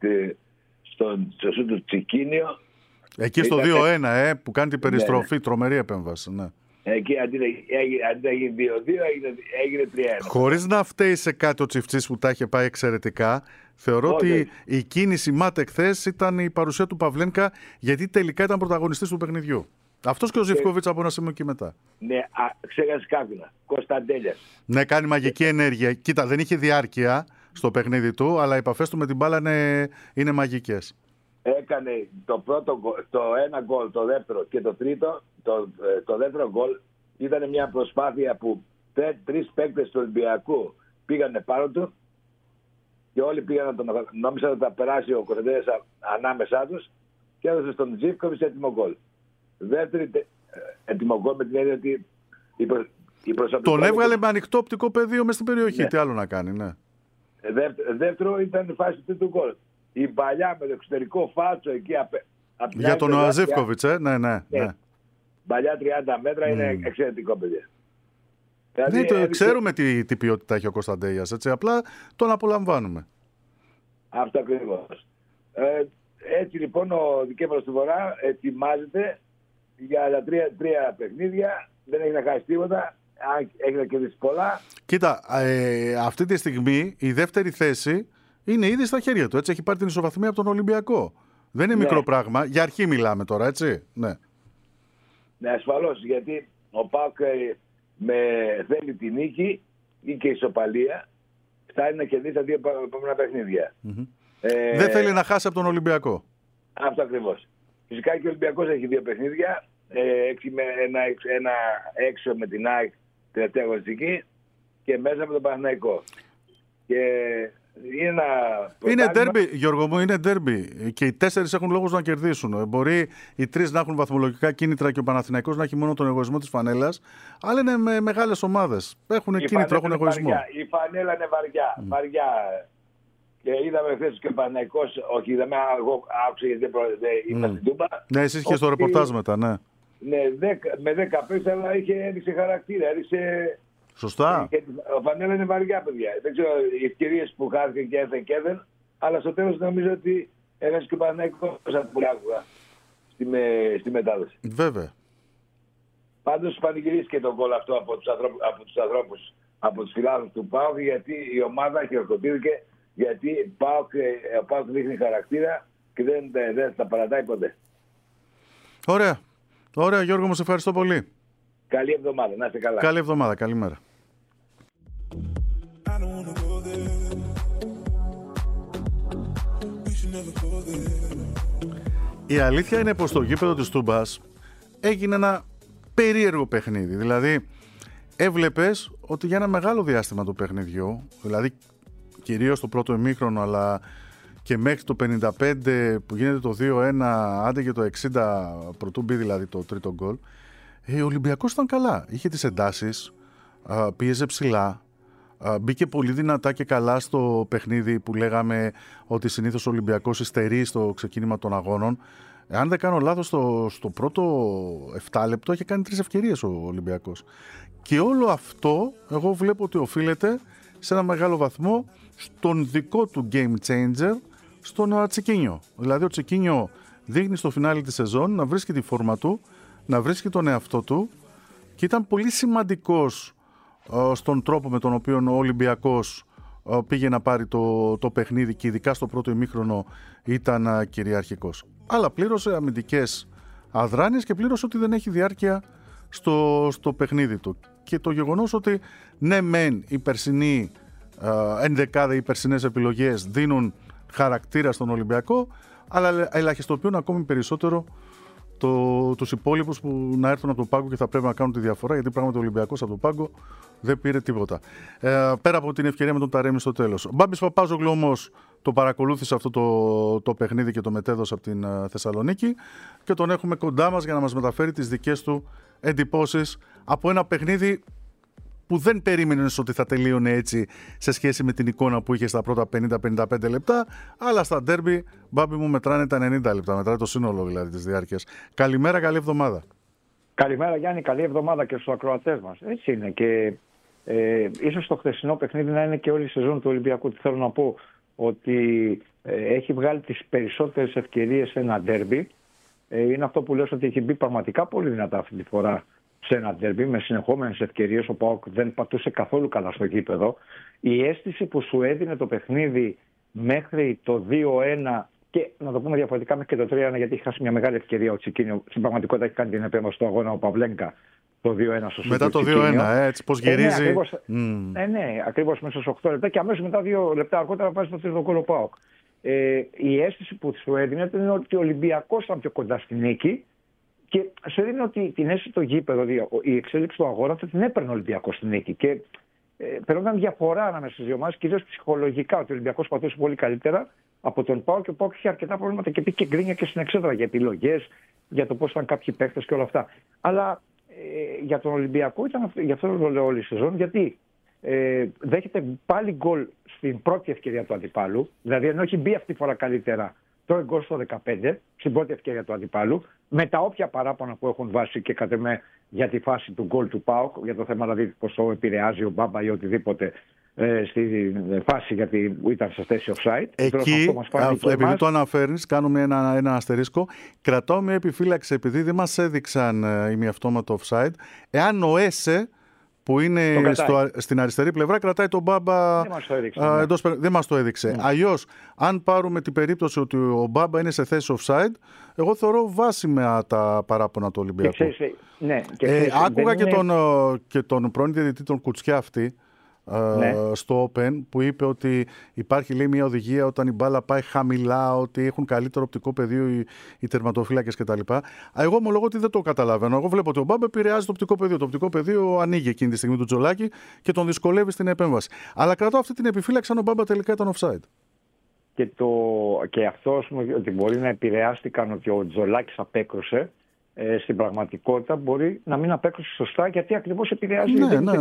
στο σου του Τσικίνιο. Εκεί στο 2-1 που κάνει την περιστροφή, τρομερή επέμβαση. Ναι. Εκεί αντί να γίνει 2-2 έγινε 3-1. Χωρίς να φταίει σε κάτι ο Τσιφτσής που τα είχε πάει εξαιρετικά, θεωρώ ότι η κίνηση μάτε χθες ήταν η παρουσία του Παβλένκα, γιατί τελικά ήταν πρωταγωνιστής του παιχνιδιού. Αυτός και ο Ζιβκόβιτς από ένα σημείο και μετά. Ναι, ξέχασε κάποιον. Κωνσταντέλιας. Ναι, κάνει μαγική ενέργεια. Κοίτα, δεν είχε διάρκεια στο παιχνίδι του, αλλά οι επαφές του με την μπάλα είναι μαγικές. Έκανε το ένα γκολ, το δεύτερο και το τρίτο. Το δεύτερο γκολ ήταν μια προσπάθεια που 3 παίκτες του Ολυμπιακού πήγανε πάνω του και όλοι πήγαν νόμισαν ότι θα περάσει ο Κωνσταντέλιας ανάμεσά τους και έδωσε στον Ζίβκοβιτς έτοιμο γκολ. Δεύτερη έτοιμο γκολ με την έννοια ότι η προσωπικότητα... Τον έβγαλε με ανοιχτό οπτικό πεδίο μες στην περιοχή. Ναι. Τι άλλο να κάνει, ναι. Δεύτερο ήταν η φάση του γκολ. Η παλιά με το εξωτερικό φάτσο εκεί για τον Ζίβκοβιτς, ναι. Παλιά 30 μέτρα είναι εξαιρετικό παιδί. Δηλαδή, ξέρουμε τι ποιότητα έχει ο Κωνσταντέλιας, έτσι, απλά τον απολαμβάνουμε. Αυτό ακριβώς. Έτσι λοιπόν ο δικέφαλος του Βορρά ετοιμάζεται για τα τρία παιχνίδια. Δεν έχει να χάσει τίποτα. Έχει να κερδίσει πολλά. Κοίτα, αυτή τη στιγμή η δεύτερη θέση είναι ήδη στα χέρια του. Έτσι, έχει πάρει την ισοβαθμία από τον Ολυμπιακό. Δεν είναι μικρό πράγμα. Για αρχή μιλάμε τώρα, έτσι. Ναι, ασφαλώς. Γιατί ο ΠΑΟΚ θέλει τη νίκη ή και ισοπαλία. Φτάνει να κερδίσει τα 2 επόμενα παιχνίδια. Δεν θέλει να χάσει από τον Ολυμπιακό. Αυτό ακριβώς. Φυσικά και ο Ολυμπιακός έχει 2 παιχνίδια. Ένα έξω με την ΑΕΚ τελευταία αγωνιστική και μέσα με τον Παναθηναϊκό. Και είναι ντέρμπι, Γιώργο μου, είναι ντέρμπι. Και οι 4 έχουν λόγους να κερδίσουν. Μπορεί οι 3 να έχουν βαθμολογικά κίνητρα και ο Παναθηναϊκός να έχει μόνο τον εγωισμό της φανέλας. Αλλά είναι με μεγάλες ομάδες. Έχουν κίνητρο, έχουν εγωισμό. Η φανέλα είναι βαριά. Και είδαμε χθες και ο Παναθηναϊκός, όχι είδαμε, εγώ άκουσα γιατί δεν ήμουν στην Τούμπα. Ναι, εσείς είχε στο ρεπορτάζ μετά, ναι. Ναι, με 10 παίκτες, αλλά έδειξε χαρακτήρα, έδειξε... Σωστά. Ο φανέλα είναι βαριά, παιδιά. Δεν ξέρω οι ευκαιρίες που χάθηκαν και έδεν, αλλά στο τέλος νομίζω ότι έχασε και ο Παναθηναϊκός από που άκουγα στη μετάδοση. Βέβαια. Πάντως πανηγυρίστηκε τον γκολ αυτό από τους ανθρώπους, από τους φιλάθλους του ΠΑΟΚ, γιατί η ομάδα χειροκροτήθηκε, γιατί ο ΠΑΟΚ δείχνει χαρακτήρα και δεν τα παρατάει ποτέ. Ωραία Γιώργο, μου σε ευχαριστώ πολύ. Καλή εβδομάδα, να είστε καλά. Καλή εβδομάδα, καλημέρα. Η αλήθεια είναι πως στο γήπεδο της Τούμπας έγινε ένα περίεργο παιχνίδι. Δηλαδή έβλεπες ότι για ένα μεγάλο διάστημα του παιχνιδιού, δηλαδή κυρίως το πρώτο ημίχρονο, αλλά και μέχρι το 55 που γίνεται το 2-1, άντε και το 60 πρωτού μπει δηλαδή το τρίτο γκολ, ο Ολυμπιακός ήταν καλά. Είχε τις εντάσεις, πίεζε ψηλά, μπήκε πολύ δυνατά και καλά στο παιχνίδι που λέγαμε ότι συνήθως ο Ολυμπιακός υστερεί στο ξεκίνημα των αγώνων. Αν δεν κάνω λάθος, στο πρώτο 7 λεπτό είχε κάνει 3 ευκαιρίες ο Ολυμπιακός. Και όλο αυτό εγώ βλέπω ότι οφείλεται σε ένα μεγάλο βαθμό στον δικό του game changer, στον Τσικίνιο. Δηλαδή ο Τσικίνιο δείχνει στο φινάλι της σεζόν να βρίσκει τη φόρμα του, να βρίσκει τον εαυτό του και ήταν πολύ σημαντικός στον τρόπο με τον οποίο ο Ολυμπιακός πήγε να πάρει το παιχνίδι και ειδικά στο πρώτο ημίχρονο ήταν κυριαρχικός. Αλλά πλήρωσε αμυντικές αδράνειες και πλήρωσε ότι δεν έχει διάρκεια στο παιχνίδι του. Και το γεγονός ότι ναι μεν η περσινή ενδεκάδα, οι περσινές επιλογές δίνουν χαρακτήρα στον Ολυμπιακό, αλλά ελαχιστοποιούν ακόμη περισσότερο τους υπόλοιπους που να έρθουν από τον πάγκο και θα πρέπει να κάνουν τη διαφορά, γιατί πράγματι ο Ολυμπιακός από τον πάγκο δεν πήρε τίποτα. Πέρα από την ευκαιρία με τον Ταρέμι στο τέλος. Ο Μπάμπης Παπάζογλου όμως το παρακολούθησε αυτό το παιχνίδι και το μετέδωσε από την Θεσσαλονίκη και τον έχουμε κοντά μας για να μας μεταφέρει τις δικές του εντυπώσεις από ένα παιχνίδι που δεν περίμενες ότι θα τελείωνε έτσι σε σχέση με την εικόνα που είχε στα πρώτα 50-55 λεπτά, αλλά στα ντέρμπι, Μπάμπη μου, μετράνε τα 90 λεπτά, μετράει το σύνολο δηλαδή της διάρκειας. Καλημέρα, καλή εβδομάδα. Καλημέρα Γιάννη, καλή εβδομάδα και στους ακροατές μας. Έτσι είναι και ίσως το χθεσινό παιχνίδι να είναι και όλη η σεζόν του Ολυμπιακού. Τι θέλω να πω, ότι έχει βγάλει τις περισσότερες ευκαιρίες σε ένα ντέρμπι. Είναι αυτό που λέω, ότι έχει μπει πραγματικά πολύ δυνατά αυτή τη φορά σε ένα ντέρμπι με συνεχόμενες ευκαιρίες. Ο ΠΑΟΚ δεν πατούσε καθόλου καλά στο γήπεδο. Η αίσθηση που σου έδινε το παιχνίδι μέχρι το 2-1 και να το πούμε διαφορετικά μέχρι και το 3-1, γιατί έχει χάσει μια μεγάλη ευκαιρία ο Τσικίνιο. Στην πραγματικότητα έχει κάνει την επέμβαση στο αγώνα ο Παυλένκα το 2-1 στο μετά το 2-1, έτσι πώς γυρίζει. Ναι, ακριβώς μέσα στους 8 λεπτά και αμέσως μετά 2 λεπτά αργότερα βάζει το τρίτο γκολ ο ΠΑΟΚ. Η αίσθηση που σου έδινε ήταν ότι ο Ολυμπιακός ήταν πιο κοντά στη νίκη και σου έδινε ότι την αίσθηση το γήπεδο, η εξέλιξη του αγώνα θα την έπαιρνε ο Ολυμπιακός στη νίκη. Και περνόταν διαφορά ανάμεσα στις δύο ομάδες, κυρίως ψυχολογικά, ότι ο Ολυμπιακός πατούσε πολύ καλύτερα από τον ΠΑΟΚ και ο ΠΑΟΚ είχε αρκετά προβλήματα και πήγε γκρίνια και στην εξέδρα για επιλογές, για το πώς ήταν κάποιοι παίκτες και όλα αυτά. Αλλά για τον Ολυμπιακό ήταν, γι' αυτό το λέω όλη η σεζόν, γιατί δέχεται πάλι γκολ στην πρώτη ευκαιρία του αντιπάλου. Δηλαδή, ενώ έχει μπει αυτή τη φορά καλύτερα, τρώει γκολ στο 15, στην πρώτη ευκαιρία του αντιπάλου, με τα όποια παράπονα που έχουν βάσει και κατ' εμέ για τη φάση του γκολ του ΠΑΟΚ, για το θέμα δηλαδή πώς το επηρεάζει ο Μπάμπα ή οτιδήποτε στη φάση, γιατί ήταν σε θέση offside. Εκεί, επειδή το αναφέρεις, κάνουμε ένα αστερίσκο. Κρατάω μια επιφύλαξη, επειδή δεν μας έδειξαν ημιαυτόματο offside. Εάν ο Έσε, που είναι στην αριστερή πλευρά, κρατάει τον Μπάμπα. Δεν μας το έδειξε. Αλλιώς, αν πάρουμε την περίπτωση ότι ο Μπάμπα είναι σε θέση offside, εγώ θεωρώ βάσιμα τα παράπονα του Ολυμπιακού. Άκουγα και τον πρώην διαιτητή τον Κουτσιά αυτή στο Open, που είπε ότι υπάρχει, λέει, μια οδηγία όταν η μπάλα πάει χαμηλά, ότι έχουν καλύτερο οπτικό πεδίο οι τερματοφύλακες κτλ. Εγώ ομολογώ ότι δεν το καταλαβαίνω. Εγώ βλέπω ότι ο Μπάμπα επηρεάζει το οπτικό πεδίο. Το οπτικό πεδίο ανοίγει εκείνη τη στιγμή του Τζολάκη και τον δυσκολεύει στην επέμβαση. Αλλά κρατάω αυτή την επιφύλαξη αν ο Μπάμπα τελικά ήταν offside. Και αυτό ότι μπορεί να επηρεάστηκαν, ότι ο Τζολάκης απέκρουσε. Στην πραγματικότητα μπορεί να μην απέκρουσε σωστά, γιατί ακριβώς επηρεάζει.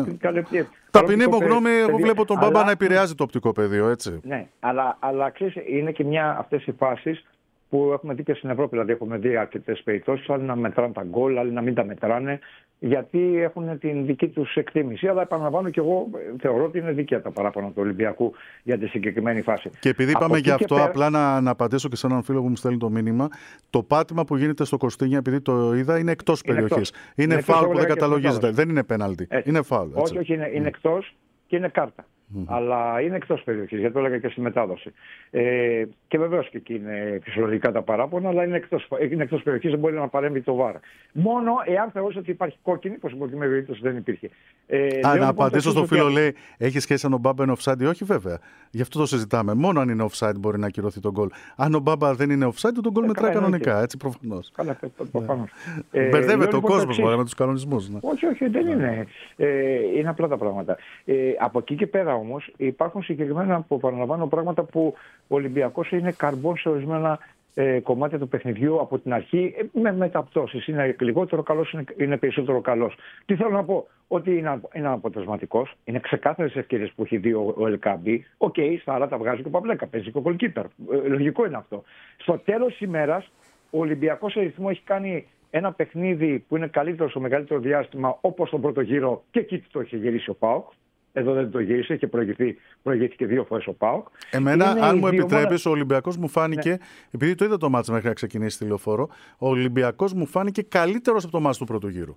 Ταπεινή μου γνώμη, εγώ βλέπω τον Μπάμπα να επηρεάζει το οπτικό πεδίο, έτσι. Ναι, αλλά ξέρεις, είναι και μια αυτές οι φάσεις που έχουμε δει και στην Ευρώπη. Δηλαδή, έχουμε δει αρκετές περιπτώσεις, άλλοι να μετράνε τα γκολ, άλλοι να μην τα μετράνε, γιατί έχουν την δική τους εκτίμηση. Αλλά επαναλαμβάνω και εγώ θεωρώ ότι είναι δίκαια τα παράπονα του Ολυμπιακού για τη συγκεκριμένη φάση. Και επειδή είπαμε γι' αυτό, απλά να απαντήσω και σε έναν φίλο που μου στέλνει το μήνυμα. Το πάτημα που γίνεται στο Κωστίνια, επειδή το είδα, είναι εκτός περιοχής. Είναι φάουλ που δεν καταλογίζεται. Δεν είναι πέναλτι. Είναι φάουλ. Όχι, είναι εκτός και είναι κάρτα. Αλλά είναι εκτός περιοχής, γιατί το έλεγα και στη μετάδοση. Και βεβαίως και εκεί είναι φυσιολογικά τα παράπονα, αλλά είναι εκτός περιοχής, δεν μπορεί να παρέμβει το VAR. Μόνο εάν θεωρείς ότι υπάρχει κόκκινη, πως στην προκειμένη περίπτωση δεν υπήρχε. Να απαντήσω στο φίλο, λέει, έχει σχέση αν ο Μπάμπα είναι offside ή όχι, βέβαια. Γι' αυτό το συζητάμε. Μόνο αν είναι offside μπορεί να ακυρωθεί τον γκολ. Αν ο Μπάμπα δεν είναι offside, τον γκολ μετράει κανονικά, έτσι προφανώς. Καλά, προφανώς. Μπερδεύεται ο κόσμος με τους κανονισμούς. Όχι, δεν είναι. Είναι απλά τα πράγματα. Από εκεί και πέρα όμως υπάρχουν συγκεκριμένα, που παραλαμβάνω, πράγματα που ο Ολυμπιακός είναι καρμπόν σε ορισμένα κομμάτια του παιχνιδιού από την αρχή, με μεταπτώσεις. Είναι λιγότερο καλός, είναι περισσότερο καλός. Τι θέλω να πω, ότι είναι αποτελεσματικός, είναι ξεκάθαρες ευκαιρίες που έχει δει ο Ελκαμπή. Οκ, στα άλλα τα βγάζει και ο Παυλέκα, παίζει και ο goalkeeper. Λογικό είναι αυτό. Στο τέλος της ημέρας, ο Ολυμπιακός σε ρυθμό έχει κάνει ένα παιχνίδι που είναι καλύτερο στο μεγαλύτερο διάστημα, όπως τον πρώτο γύρο, και εκεί το είχε γυρίσει ο ΠΑΟΚ. Εδώ δεν το γύρισε και προηγήθηκε 2 φορές ο ΠΑΟΚ. Εμένα, αν μου επιτρέπεις, ο Ολυμπιακός μου φάνηκε, επειδή το είδα το μάτς μέχρι να ξεκινήσει τη Λεωφόρο, ο Ολυμπιακός μου φάνηκε καλύτερος από το μάτς του πρώτου γύρου.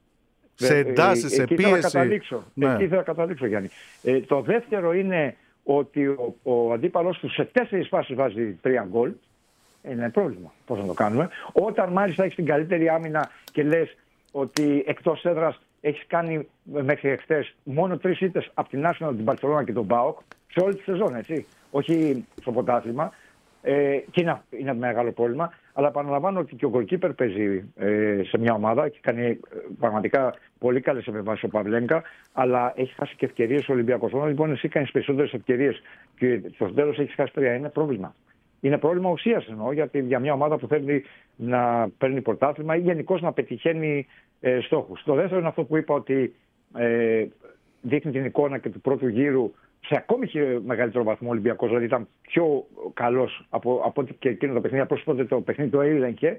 Σε εντάσεις, σε πίεση. Εκεί θα καταλήξω, Γιάννη. Το δεύτερο είναι ότι ο αντίπαλος του σε 4 φάσεις βάζει 3 γκολ. Είναι πρόβλημα. Πώς να το κάνουμε. Όταν μάλιστα έχεις την καλύτερη άμυνα και λες ότι εκτός έδρας έχεις κάνει μέχρι εχθές μόνο 3 ήττες από την Arsenal, την Μπαρσελόνα και τον ΠΑΟΚ σε όλη τη σεζόν, έτσι. Όχι στο πρωτάθλημα. Και είναι μεγάλο πρόβλημα. Αλλά επαναλαμβάνω ότι και ο goalkeeper παίζει σε μια ομάδα και κάνει πραγματικά πολύ καλές επεμβάσεις ο Παυλένκα, αλλά έχει χάσει και ευκαιρίες ο Ολυμπιακός. Όταν λοιπόν εσύ κάνεις περισσότερες ευκαιρίες και στο τέλος έχεις χάσει 3, είναι πρόβλημα. Είναι πρόβλημα ουσίας εννοώ, γιατί για μια ομάδα που θέλει να παίρνει πρωτάθλημα ή γενικώς να πετυχαίνει στόχους. Το δεύτερο είναι αυτό που είπα, ότι δείχνει την εικόνα και του πρώτου γύρου σε ακόμη και μεγαλύτερο βαθμό ο Ολυμπιακός, δηλαδή ήταν πιο καλός από ό,τι και εκείνο το παιχνίδι. Απλώς τότε το παιχνίδι το έλεγχε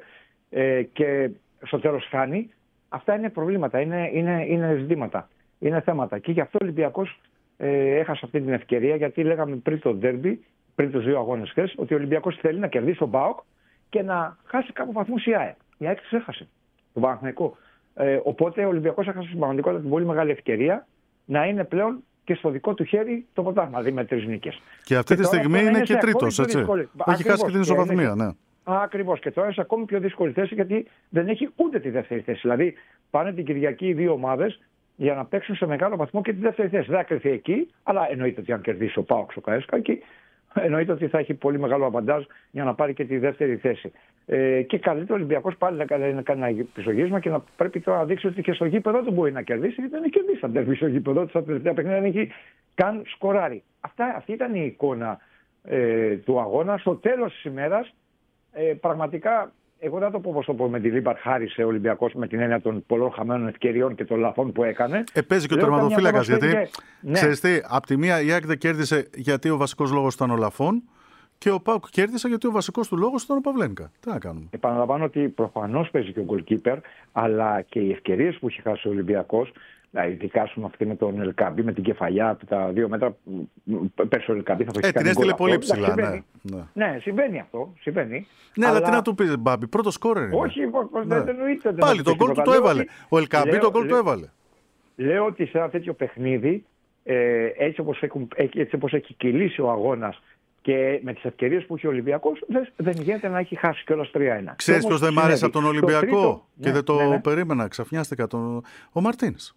και στο τέλος χάνει. Αυτά είναι προβλήματα, είναι ζητήματα, είναι θέματα. Και γι' αυτό ο Ολυμπιακός έχασε αυτή την ευκαιρία, γιατί λέγαμε πριν το ντέρμπι, πριν τους 2 αγώνες χθες, ότι ο Ολυμπιακός θέλει να κερδίσει τον ΠΑΟΚ και να χάσει κάπου βαθμούς η ΑΕΚ. Η ΑΕΚ τους έχασε, τον Παναθηναϊκό. Οπότε ο Ολυμπιακός έχασε στην πραγματικότητα την πολύ μεγάλη ευκαιρία να είναι πλέον και στο δικό του χέρι το πρωτάθλημα, δηλαδή με 3 νίκες. Και αυτή τη στιγμή είναι και τρίτος, έτσι. Έχει χάσει και την ισοβαθμία, ναι. Ακριβώς. Και τώρα είναι σε ακόμη πιο δύσκολη θέση, γιατί δεν έχει ούτε τη δεύτερη θέση. Δηλαδή πάνε την Κυριακή οι 2 ομάδες για να παίξουν σε μεγάλο βαθμό και τη δεύτερη θέση. Δεν θα κρυφθεί εκεί, αλλά εννοείται ότι αν κερδίσει ο ΠΑΟΚ στο Καραϊσκάκι, εννοείται ότι θα έχει πολύ μεγάλο αμπαντάζ για να πάρει και τη δεύτερη θέση. Και καλείται ο Ολυμπιακός πάλι να κάνει ένα πισωγύρισμα και να πρέπει τώρα να δείξει ότι και στο γήπεδο του μπορεί να κερδίσει, γιατί δεν έχει κερδίσει αν δεν στο γήπεδο του. Στα τελευταία παιχνίδια δεν έχει καν σκοράρει. Αυτή ήταν η εικόνα του αγώνα. Στο τέλος της ημέρας, πραγματικά, εγώ δεν το πω όπως το πω με τη Λίμπαρ, χάρισε ο Ολυμπιακός με την έννοια των πολλών χαμένων ευκαιριών και των λαθών που έκανε. Παίζει και ο τερματοφύλακας, γιατί ξέρεις τι, απ' τη μία η ΑΕΚ δεν κέρδισε γιατί ο βασικός λόγος ήταν ο Λαφών, και ο ΠΑΟΚ κέρδισε γιατί ο βασικός του λόγος ήταν ο Παυλένκα. Τι να κάνουμε. Επαναλαμβάνω ότι προφανώς παίζει και ο goalkeeper, αλλά και οι ευκαιρίες που είχε χάσει ο Ολυμπιακός, ειδικά αυτή με τον Ελκαμπή, με την κεφαλιά από τα 2 μέτρα, πέρσι ο Ελκαμπή θα το έχει κάνει. Την έστειλε πολύ ψηλά. Ναι, συμβαίνει αυτό. Συμβαίνει. Ναι, αλλά τι να του πει, Μπάμπη, πρώτο σκόρερ είναι. Όχι, δεν εννοείται. Πάλι τον γκολ του το έβαλε. Ο Ελκαμπή τον γκολ του έβαλε. Λέω ότι σε ένα τέτοιο παιχνίδι, έτσι όπως έχει κυλήσει ο αγώνας και με τις ευκαιρίες που έχει ο Ολυμπιακός, δεν γίνεται να έχει χάσει κιόλας 3-1. Ξέρεις ποιος δεν μ' άρεσε από τον Ολυμπιακό και δεν το περίμενα, ξαφνιάστηκα, ο Μαρτίνς.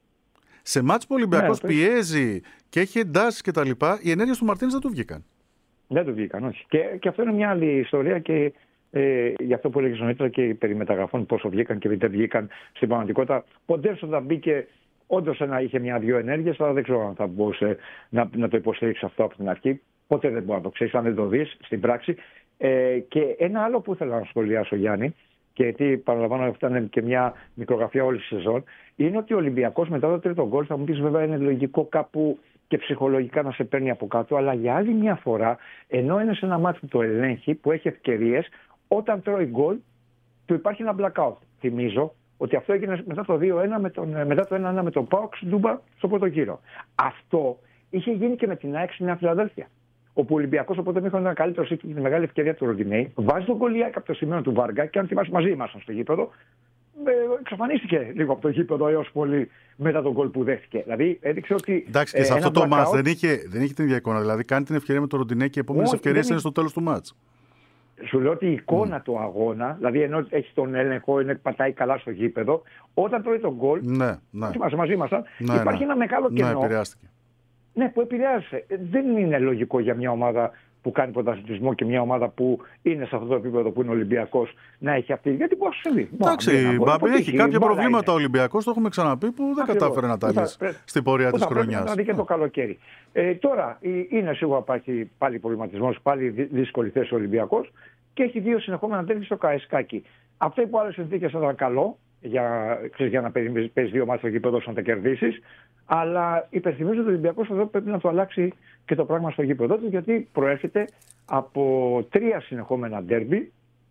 Σε μάτς που ο Ολυμπιακός πιέζει και έχει εντάσεις και τα λοιπά, οι ενέργειες του Μαρτίνς δεν του βγήκαν. Δεν του βγήκαν, όχι. Και αυτό είναι μια άλλη ιστορία, και γι' αυτό που έλεγες νωρίτερα και οι περιμεταγραφών πόσο βγήκαν και δεν βγήκαν στην πραγματικότητα. Ποτέ όταν μπήκε, όντως είχε 1-2 ενέργειες, αλλά δεν ξέρω αν θα μπορούσε να το υποστηρίξει αυτό από την αρχή. Ποτέ δεν μπορεί να το ξέρει, αν δεν το δει στην πράξη. Και ένα άλλο που ήθελα να σχολιάσω, Γιάννη, και γιατί παραλαμβάνω ότι ήταν και μια μικρογραφία όλη τη σεζόν, είναι ότι ο Ολυμπιακός μετά το τρίτο γκολ, θα μου πει βέβαια είναι λογικό κάπου και ψυχολογικά να σε παίρνει από κάτω, αλλά για άλλη μια φορά, ενώ είναι σε ένα μάτι που το ελέγχει, που έχει ευκαιρίες, όταν τρώει γκολ, του υπάρχει ένα blackout. Θυμίζω ότι αυτό έγινε μετά το 2-1 μετά το 1-1 με τον ΠΑΟΚ στην Τούμπα στο πρώτο γύρο. Αυτό είχε γίνει και με την ΑΕΚ στη Νέα Φιλαδέλφια, όπου ο Ολυμπιακός οπότε είχαν ένα καλύτερο σύγκριτο και τη μεγάλη ευκαιρία του Ροντινέη. Βάζει τον κολλιάκι από το σημείο του Βάργα, και αν θυμάσαι, μαζί ήμασταν στο γήπεδο. Εξαφανίστηκε λίγο από το γήπεδο έως πολύ μετά τον γκολ που δέχτηκε. Δηλαδή έδειξε ότι. Εντάξει, και σε αυτό το μάτς δεν είχε την ίδια εικόνα. Δηλαδή κάνει την ευκαιρία με τον Ροντινέη και οι επόμενες ευκαιρίες είναι στο τέλος του μάτς. Σου λέω ότι η εικόνα του αγώνα, δηλαδή ενώ έχει τον έλεγχο, πατάει καλά στο γήπεδο, όταν τρώει τον γκολ. Ναι. Μαζί ήμασταν. Υπάρχει ένα μεγάλο κενό. Ναι, επηρεάστηκε. Ναι, που επηρεάζεται. Δεν είναι λογικό για μια ομάδα που κάνει πρωταθλητισμό και μια ομάδα που είναι σε αυτό το επίπεδο που είναι ο Ολυμπιακός να έχει αυτή. Γιατί μπορεί να συμβεί. Εντάξει, Μπάμπη, έχει κάποια προβλήματα ο Ολυμπιακός, το έχουμε ξαναπεί, που δεν κατάφερε να τα λύσει στην πορεία της χρονιάς. Να δει και το καλοκαίρι. Τώρα είναι σίγουρα υπάρχει πάλι προβληματισμός, πάλι δύσκολη θέση ο Ολυμπιακός και έχει 2 συνεχόμενα τέρμι στο Καραϊσκάκι. Αυτό υπό άλλες συνθήκες θα ήταν καλό για να παίζει 2 μάτς στο γήπεδο να τα κερδίσεις. Αλλά υπενθυμίζω ότι ο Ολυμπιακός εδώ πρέπει να το αλλάξει και το πράγμα στο γήπεδο του, γιατί προέρχεται από 3 συνεχόμενα ντέρμπι,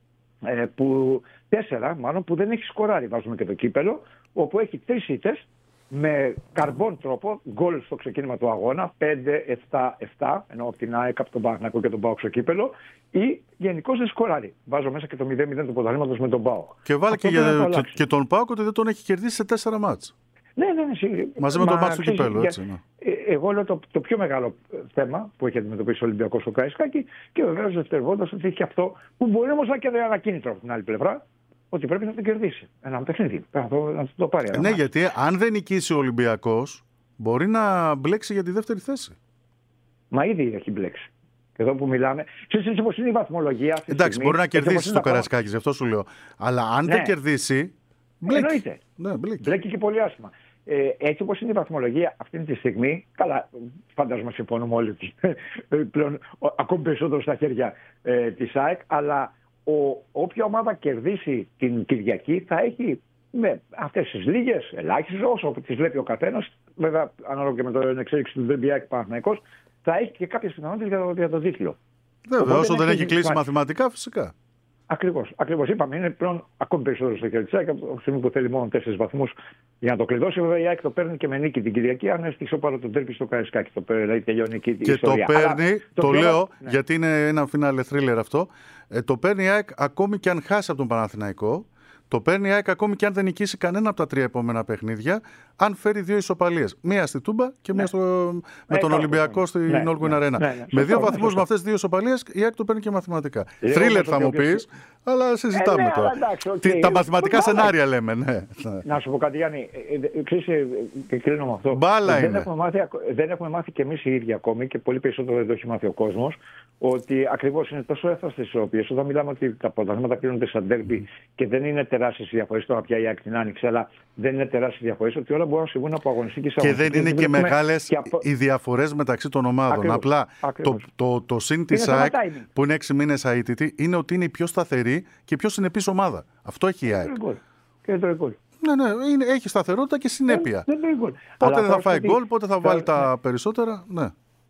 4 μάλλον, που δεν έχει σκοράρει. Βάζουμε και το κύπελο, όπου έχει 3 ήττες με καρμπόν τρόπο, γκολ στο ξεκίνημα του αγώνα, 5-7-7, ενώ από την ΑΕΚ, από τον Παναθηναϊκό και τον ΠΑΟΚ στο κύπελο, ή γενικώς δεν σκοράρει. Βάζω μέσα και το 0-0 του πρωταθλήματος με τον ΠΑΟΚ. Και βάλε και τον ΠΑΟΚ ότι δεν τον έχει κερδίσει σε 4 μάτς. Ναι. Μαζί με τον μάτς του κυπέλου, έτσι. Ναι. Εγώ λέω το πιο μεγάλο θέμα που έχει αντιμετωπίσει ο Ολυμπιακός στο Καραϊσκάκι, και βεβαίως δευτερευόντως ότι έχει αυτό που μπορεί όμως να κερδίσει ένα κίνητρο από την άλλη πλευρά, ότι πρέπει να το κερδίσει. Ένα παιχνίδι. Να το πάρει. Ναι, γιατί αν δεν νικήσει ο Ολυμπιακός, μπορεί να μπλέξει για τη δεύτερη θέση. Μα ήδη έχει μπλέξει. Και εδώ που μιλάμε, ξέρεις πώς είναι η βαθμολογία αυτή τη Εντάξει, στιγμή, μπορεί να έτσι όπως κερδίσει είναι το Καραϊσκάκης, γι' αυτό σου λέω. Αλλά αν Ναι. δεν κερδίσει. Μπλέκει. Εννοείται. Ναι, μπλέκει. Μπλέκει και πολύ άσχημα. Έτσι όπως είναι η βαθμολογία αυτή τη στιγμή, καλά, φαντάζομαι συμφωνούμε όλοι ότι πλέον ακόμη περισσότερο στα χέρια της ΑΕΚ, αλλά όποια ομάδα κερδίσει την Κυριακή θα έχει με αυτές τις λίγες, ελάχιστες, όσο τις βλέπει ο καθένας, βέβαια ανάλογα και με την εξέλιξη του ΔΕΜΠΙΑ και Παναθηναϊκός, θα έχει και κάποιες πιθανότητες για το δίκτυο. Βέβαια, όσο δεν έχει κλείσει μαθηματικά, φυσικά. Ακριβώς. Είπαμε, είναι πλέον ακόμη περισσότερο στο χέρι της ΑΕΚ, από τη στιγμή που θέλει μόνο 4 βαθμούς για να το κλειδώσει. Βέβαια, η ΑΕΚ το παίρνει και με νίκη την Κυριακή, αν έστει ισόπαλο τον τέρπι στο Καραϊσκάκι. Δηλαδή τελειώνει εκεί η ιστορία. Και το παίρνει, Αλλά, το λέω, ναι. γιατί είναι ένα φινάλε θρίλερ αυτό. Το παίρνει η ΑΕΚ ακόμη και αν χάσει από τον Παναθηναϊκό. Το παίρνει η ΑΕΚ ακόμη και αν δεν νικήσει κανένα από τα 3 επόμενα παιχνίδια, αν φέρει 2 ισοπαλίες. Μία στη Τούμπα και μία με τον Ολυμπιακό στην Όλγουιν Αρένα. Με 2 βαθμούς με αυτές τις 2 ισοπαλίες, η ΑΕΚ το παίρνει και μαθηματικά. Θρίλερ θα μου πεις, αλλά συζητάμε τώρα. Τα μαθηματικά σενάρια λέμε, ναι. Να σου πω κάτι, Γιάννη, ξέρεις, και κλείνω με αυτό. Μπάλα είναι. Δεν έχουμε μάθει κι εμείς οι ίδιοι ακόμη, και πολύ περισσότερο δεν το έχει μάθει ο κόσμος, ότι ακριβώς είναι τόσο έφταστες ισορροπίες. Όταν μιλάμε ότι τα πρωταθλήματα κλείνονται σαν ντέρμπι και δεν είναι τεράστιες διαφορές, τώρα πια η ΑΕΚ την άνοιξε, αλλά δεν είναι τεράστιες διαφορές, ότι όλα μπορούν να συμβούν από αγωνιστική σε αγωνιστική. Και δεν είναι και μεγάλες οι διαφορές μεταξύ των ομάδων. Ακριβώς, απλά ακριβώς. το συν της ΑΕΚ, που είναι 6 μήνες αίτητη, είναι ότι είναι η πιο σταθερή και πιο συνεπής ομάδα. Αυτό έχει η ΑΕΚ. Και το γκολ. Ναι, έχει σταθερότητα και συνέπεια. Γκολ. Πότε δεν θα φάει γκολ, πότε θα βάλει τα περισσότερα. Ναι.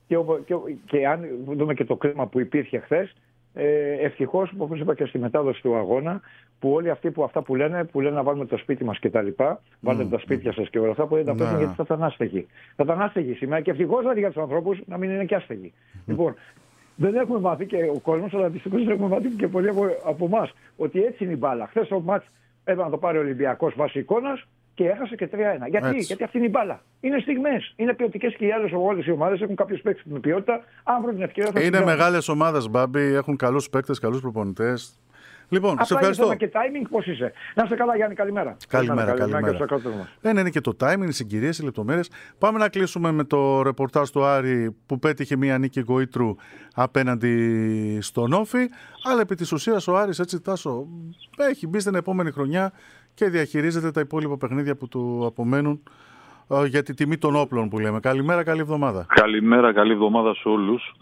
Και αν δούμε και το κρίμα που υπήρχε χθες, ευτυχώς, όπως είπα και στη μετάδοση του αγώνα, που όλοι αυτοί που αυτά που λένε να βάλουμε το σπίτι μας κτλ. Βάλετε τα σπίτια σας και όλα αυτά που δεν τα παίρνουν, γιατί θα ήταν άστεγοι. Θα ήταν άστεγοι σήμερα και ευτυχώς δηλαδή για τους ανθρώπους να μην είναι και άστεγοι. Λοιπόν, δεν έχουμε μάθει και ο κόσμος, αλλά δυστυχώς δεν έχουμε μάθει και πολλοί από εμάς ότι έτσι είναι η μπάλα. Χθες το μάτς έπρεπε να το πάρει ο Ολυμπιακός βάσει εικόνας και έχασε και 3-1. Γιατί αυτή είναι η μπάλα. Είναι στιγμές. Είναι ποιοτικές και οι όλες οι ομάδες έχουν κάποιους παίκτες με ποιότητα. Αν βρουν την ευκαιρία θα είναι μεγάλες ομάδες, Μπάμπη, έχουν καλούς παίκτες, καλούς προπονητές. Λοιπόν, σε ευχαριστώ. Και timing, πώς είσαι. Να είστε καλά, Γιάννη, καλημέρα. Καλημέρα. Είναι και το timing, οι συγκυρίες, οι λεπτομέρειες. Πάμε να κλείσουμε με το ρεπορτάζ του Άρη που πέτυχε μία νίκη Γοήτρου απέναντι στον Όφη. Αλλά επί της ουσίας ο Άρης, έτσι Τάσο, έχει μπει στην επόμενη χρονιά και διαχειρίζεται τα υπόλοιπα παιχνίδια που του απομένουν για τη τιμή των όπλων που λέμε. Καλημέρα, καλή εβδομάδα. Καλημέρα, καλή εβδομάδα σε όλους.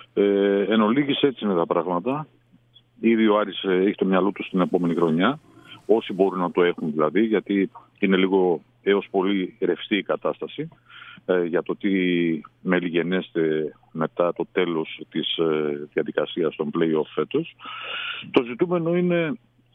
Εν ολίγης έτσι είναι τα πράγματα. Ήδη ο Άρης έχει το μυαλό του στην επόμενη χρονιά. Όσοι μπορούν να το έχουν δηλαδή, γιατί είναι λίγο έως πολύ ρευστή η κατάσταση για το τι μελιγενέστε μετά το τέλος της διαδικασίας των play-off φέτος. Το ζητούμενο είναι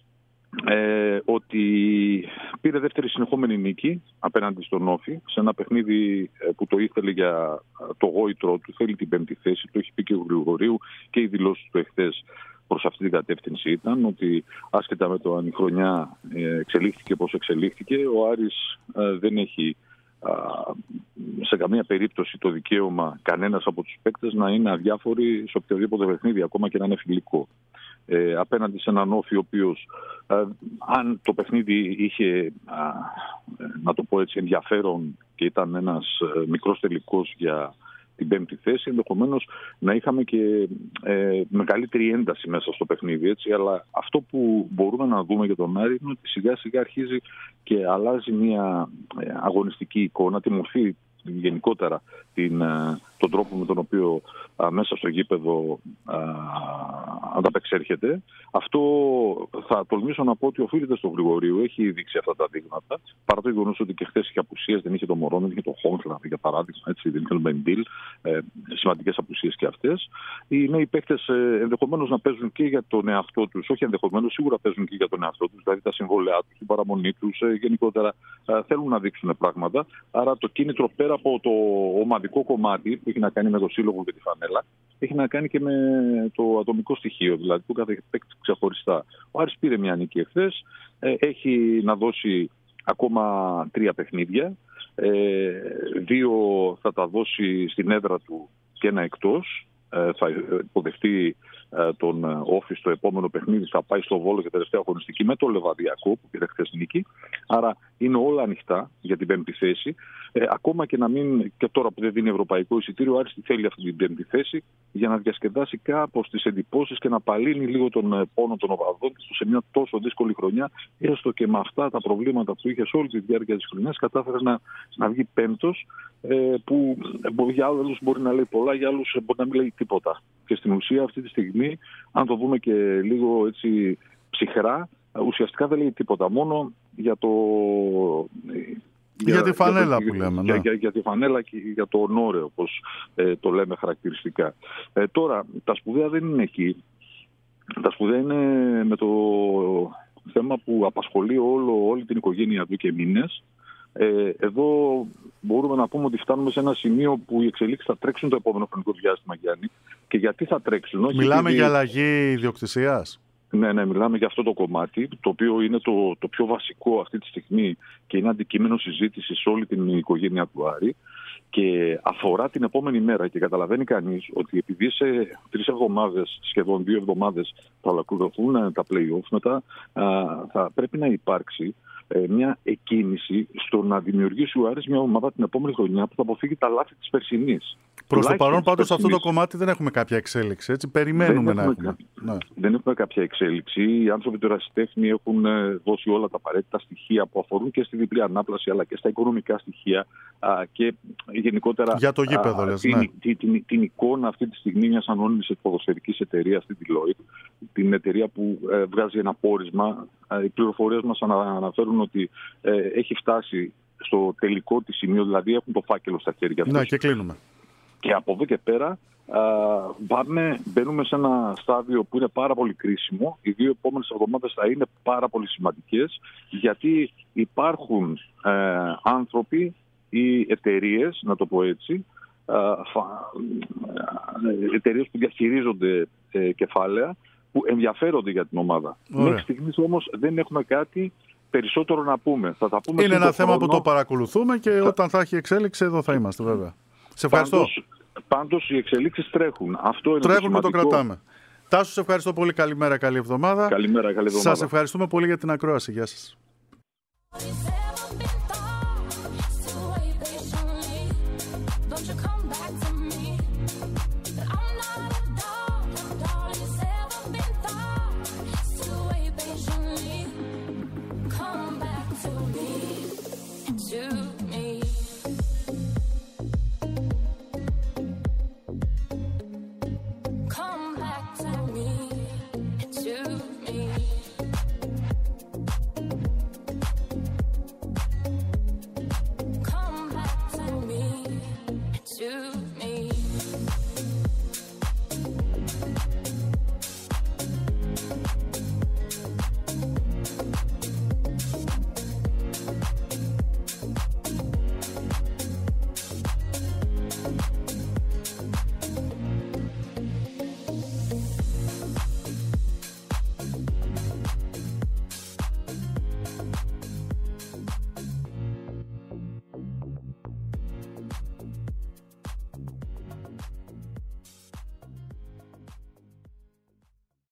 ότι πήρε δεύτερη συνεχόμενη νίκη απέναντι στον Όφη σε ένα παιχνίδι που το ήθελε για το γόητρο του, θέλει την 5η θέση, το έχει πει και ο Γρηγορίου και οι δηλώσεις του εχθές προς αυτή την κατεύθυνση ήταν ότι άσχετα με το αν η χρονιά εξελίχθηκε πώς εξελίχθηκε, ο Άρης δεν έχει σε καμία περίπτωση το δικαίωμα κανένας από τους παίκτες να είναι αδιάφοροι σε οποιοδήποτε παιχνίδι, ακόμα και να είναι φιλικό. Απέναντι σε έναν Όφη ο οποίος αν το παιχνίδι είχε να το πω έτσι ενδιαφέρον και ήταν ένας μικρός τελικός για την 5η θέση, ενδεχομένως να είχαμε και μεγαλύτερη ένταση μέσα στο παιχνίδι, έτσι, αλλά αυτό που μπορούμε να δούμε για τον Άρη είναι ότι σιγά σιγά αρχίζει και αλλάζει μια αγωνιστική εικόνα, τη μορφή γενικότερα, τον τρόπο με τον οποίο μέσα στο γήπεδο ανταπεξέρχεται. Αυτό θα τολμήσω να πω ότι οφείλεται στο Γρηγορίου. Έχει δείξει αυτά τα δείγματα. Παρά το γεγονός ότι και χθες είχε απουσίες, δεν είχε το Μωρόν, δεν είχε το Χόγκλαβ για παράδειγμα, έτσι, δεν είχε το Μπεντήλ. Σημαντικές απουσίες και αυτές. Οι νέοι παίκτες ενδεχομένως να παίζουν και για τον εαυτό τους. Όχι ενδεχομένως, σίγουρα παίζουν και για τον εαυτό τους. Δηλαδή τα συμβόλαιά τους, την παραμονή τους, γενικότερα θέλουν να δείξουν πράγματα. Άρα το κίνητρο πέρα από το ομαδικό κομμάτι που έχει να κάνει με το σύλλογο και τη φανέλα, έχει να κάνει και με το ατομικό στοιχείο, δηλαδή που κάθε παίκτη ξεχωριστά. Ο Άρης πήρε μια νίκη εχθές, έχει να δώσει ακόμα 3 παιχνίδια, 2 θα τα δώσει στην έδρα του και ένα εκτός. Θα υποδεχτεί τον Όφη στο επόμενο παιχνίδι, θα πάει στο Βόλο και τελευταία αγωνιστική με το Λεβαδιακό που πήρε χθες νίκη. Άρα είναι όλα ανοιχτά για την 5η θέση. Ακόμα και να μην, και τώρα που δεν δίνει ευρωπαϊκό εισιτήριο, ο Άρης θέλει αυτή την 5η θέση για να διασκεδάσει κάπως τις εντυπώσεις και να παλύνει λίγο τον πόνο των οπαδών του σε μια τόσο δύσκολη χρονιά. Έστω και με αυτά τα προβλήματα που είχε σε όλη τη διάρκεια της χρονιάς, κατάφερε να βγει πέμπτος, που για άλλους μπορεί να λέει πολλά, για άλλους μπορεί να μην λέει τίποτα. Και στην ουσία αυτή τη στιγμή, αν το δούμε και λίγο έτσι ψυχρά, ουσιαστικά δεν λέει τίποτα. Μόνο για το... Για τη φανέλα που λέμε. Ναι. Για τη φανέλα και για το ονόρε, όπως το λέμε χαρακτηριστικά. Τώρα, τα σπουδαία δεν είναι εκεί. Τα σπουδαία είναι με το θέμα που απασχολεί όλη την οικογένεια του και μήνες. Εδώ μπορούμε να πούμε ότι φτάνουμε σε ένα σημείο που οι εξελίξεις θα τρέξουν το επόμενο χρονικό διάστημα, Γιάννη. Και γιατί θα τρέξουν? Μιλάμε για αλλαγή ιδιοκτησίας. Ναι, μιλάμε για αυτό το κομμάτι, το οποίο είναι το πιο βασικό αυτή τη στιγμή και είναι αντικείμενο συζήτηση σε όλη την οικογένεια του Άρη και αφορά την επόμενη μέρα. Και καταλαβαίνει κανείς ότι επειδή σε 3 εβδομάδες, σχεδόν 2 εβδομάδες, θα ολοκληρωθούν τα play-off, μετά θα πρέπει να υπάρξει μια εκκίνηση στο να δημιουργήσει ο Άρης μια ομάδα την επόμενη χρονιά που θα αποφύγει τα λάθη της περσινής. Προς το παρόν πάντως σε αυτό το κομμάτι δεν έχουμε κάποια εξέλιξη, έτσι, περιμένουμε να έχουμε. Δεν έχουμε κάποια εξέλιξη. Οι άνθρωποι του ερασιτέχνη έχουν δώσει όλα τα απαραίτητα στοιχεία που αφορούν και στη διπλή ανάπλαση αλλά και στα οικονομικά στοιχεία και γενικότερα για το γήπεδο, την εικόνα αυτή τη στιγμή μιας ανώνυμης ποδοσφαιρικής εταιρείας, την Deloitte, την εταιρεία που βγάζει ένα πόρισμα. Οι πληροφορίες μας αναφέρουν ότι έχει φτάσει στο τελικό της σημείο, δηλαδή έχουν το φάκελο στα χέρια τους. Ναι, και κλείνουμε. Και από εδώ και πέρα μπαίνουμε σε ένα στάδιο που είναι πάρα πολύ κρίσιμο. Οι 2 επόμενες εβδομάδες θα είναι πάρα πολύ σημαντικές, γιατί υπάρχουν άνθρωποι ή εταιρείες, να το πω έτσι, εταιρείες που διαχειρίζονται κεφάλαια, που ενδιαφέρονται για την ομάδα. Μέχρι στιγμής όμως δεν έχουμε κάτι περισσότερο να πούμε. Θα τα πούμε. Είναι ένα θέμα που το παρακολουθούμε και όταν θα έχει εξέλιξη εδώ θα είμαστε βέβαια. Σε ευχαριστώ. Πάντως οι εξελίξεις τρέχουν. Αυτό είναι τρέχουν και το κρατάμε. Τάσο, σε ευχαριστώ πολύ. Καλημέρα, καλή εβδομάδα. Καλημέρα, καλή εβδομάδα. Σας ευχαριστούμε πολύ για την ακρόαση. Γεια σας.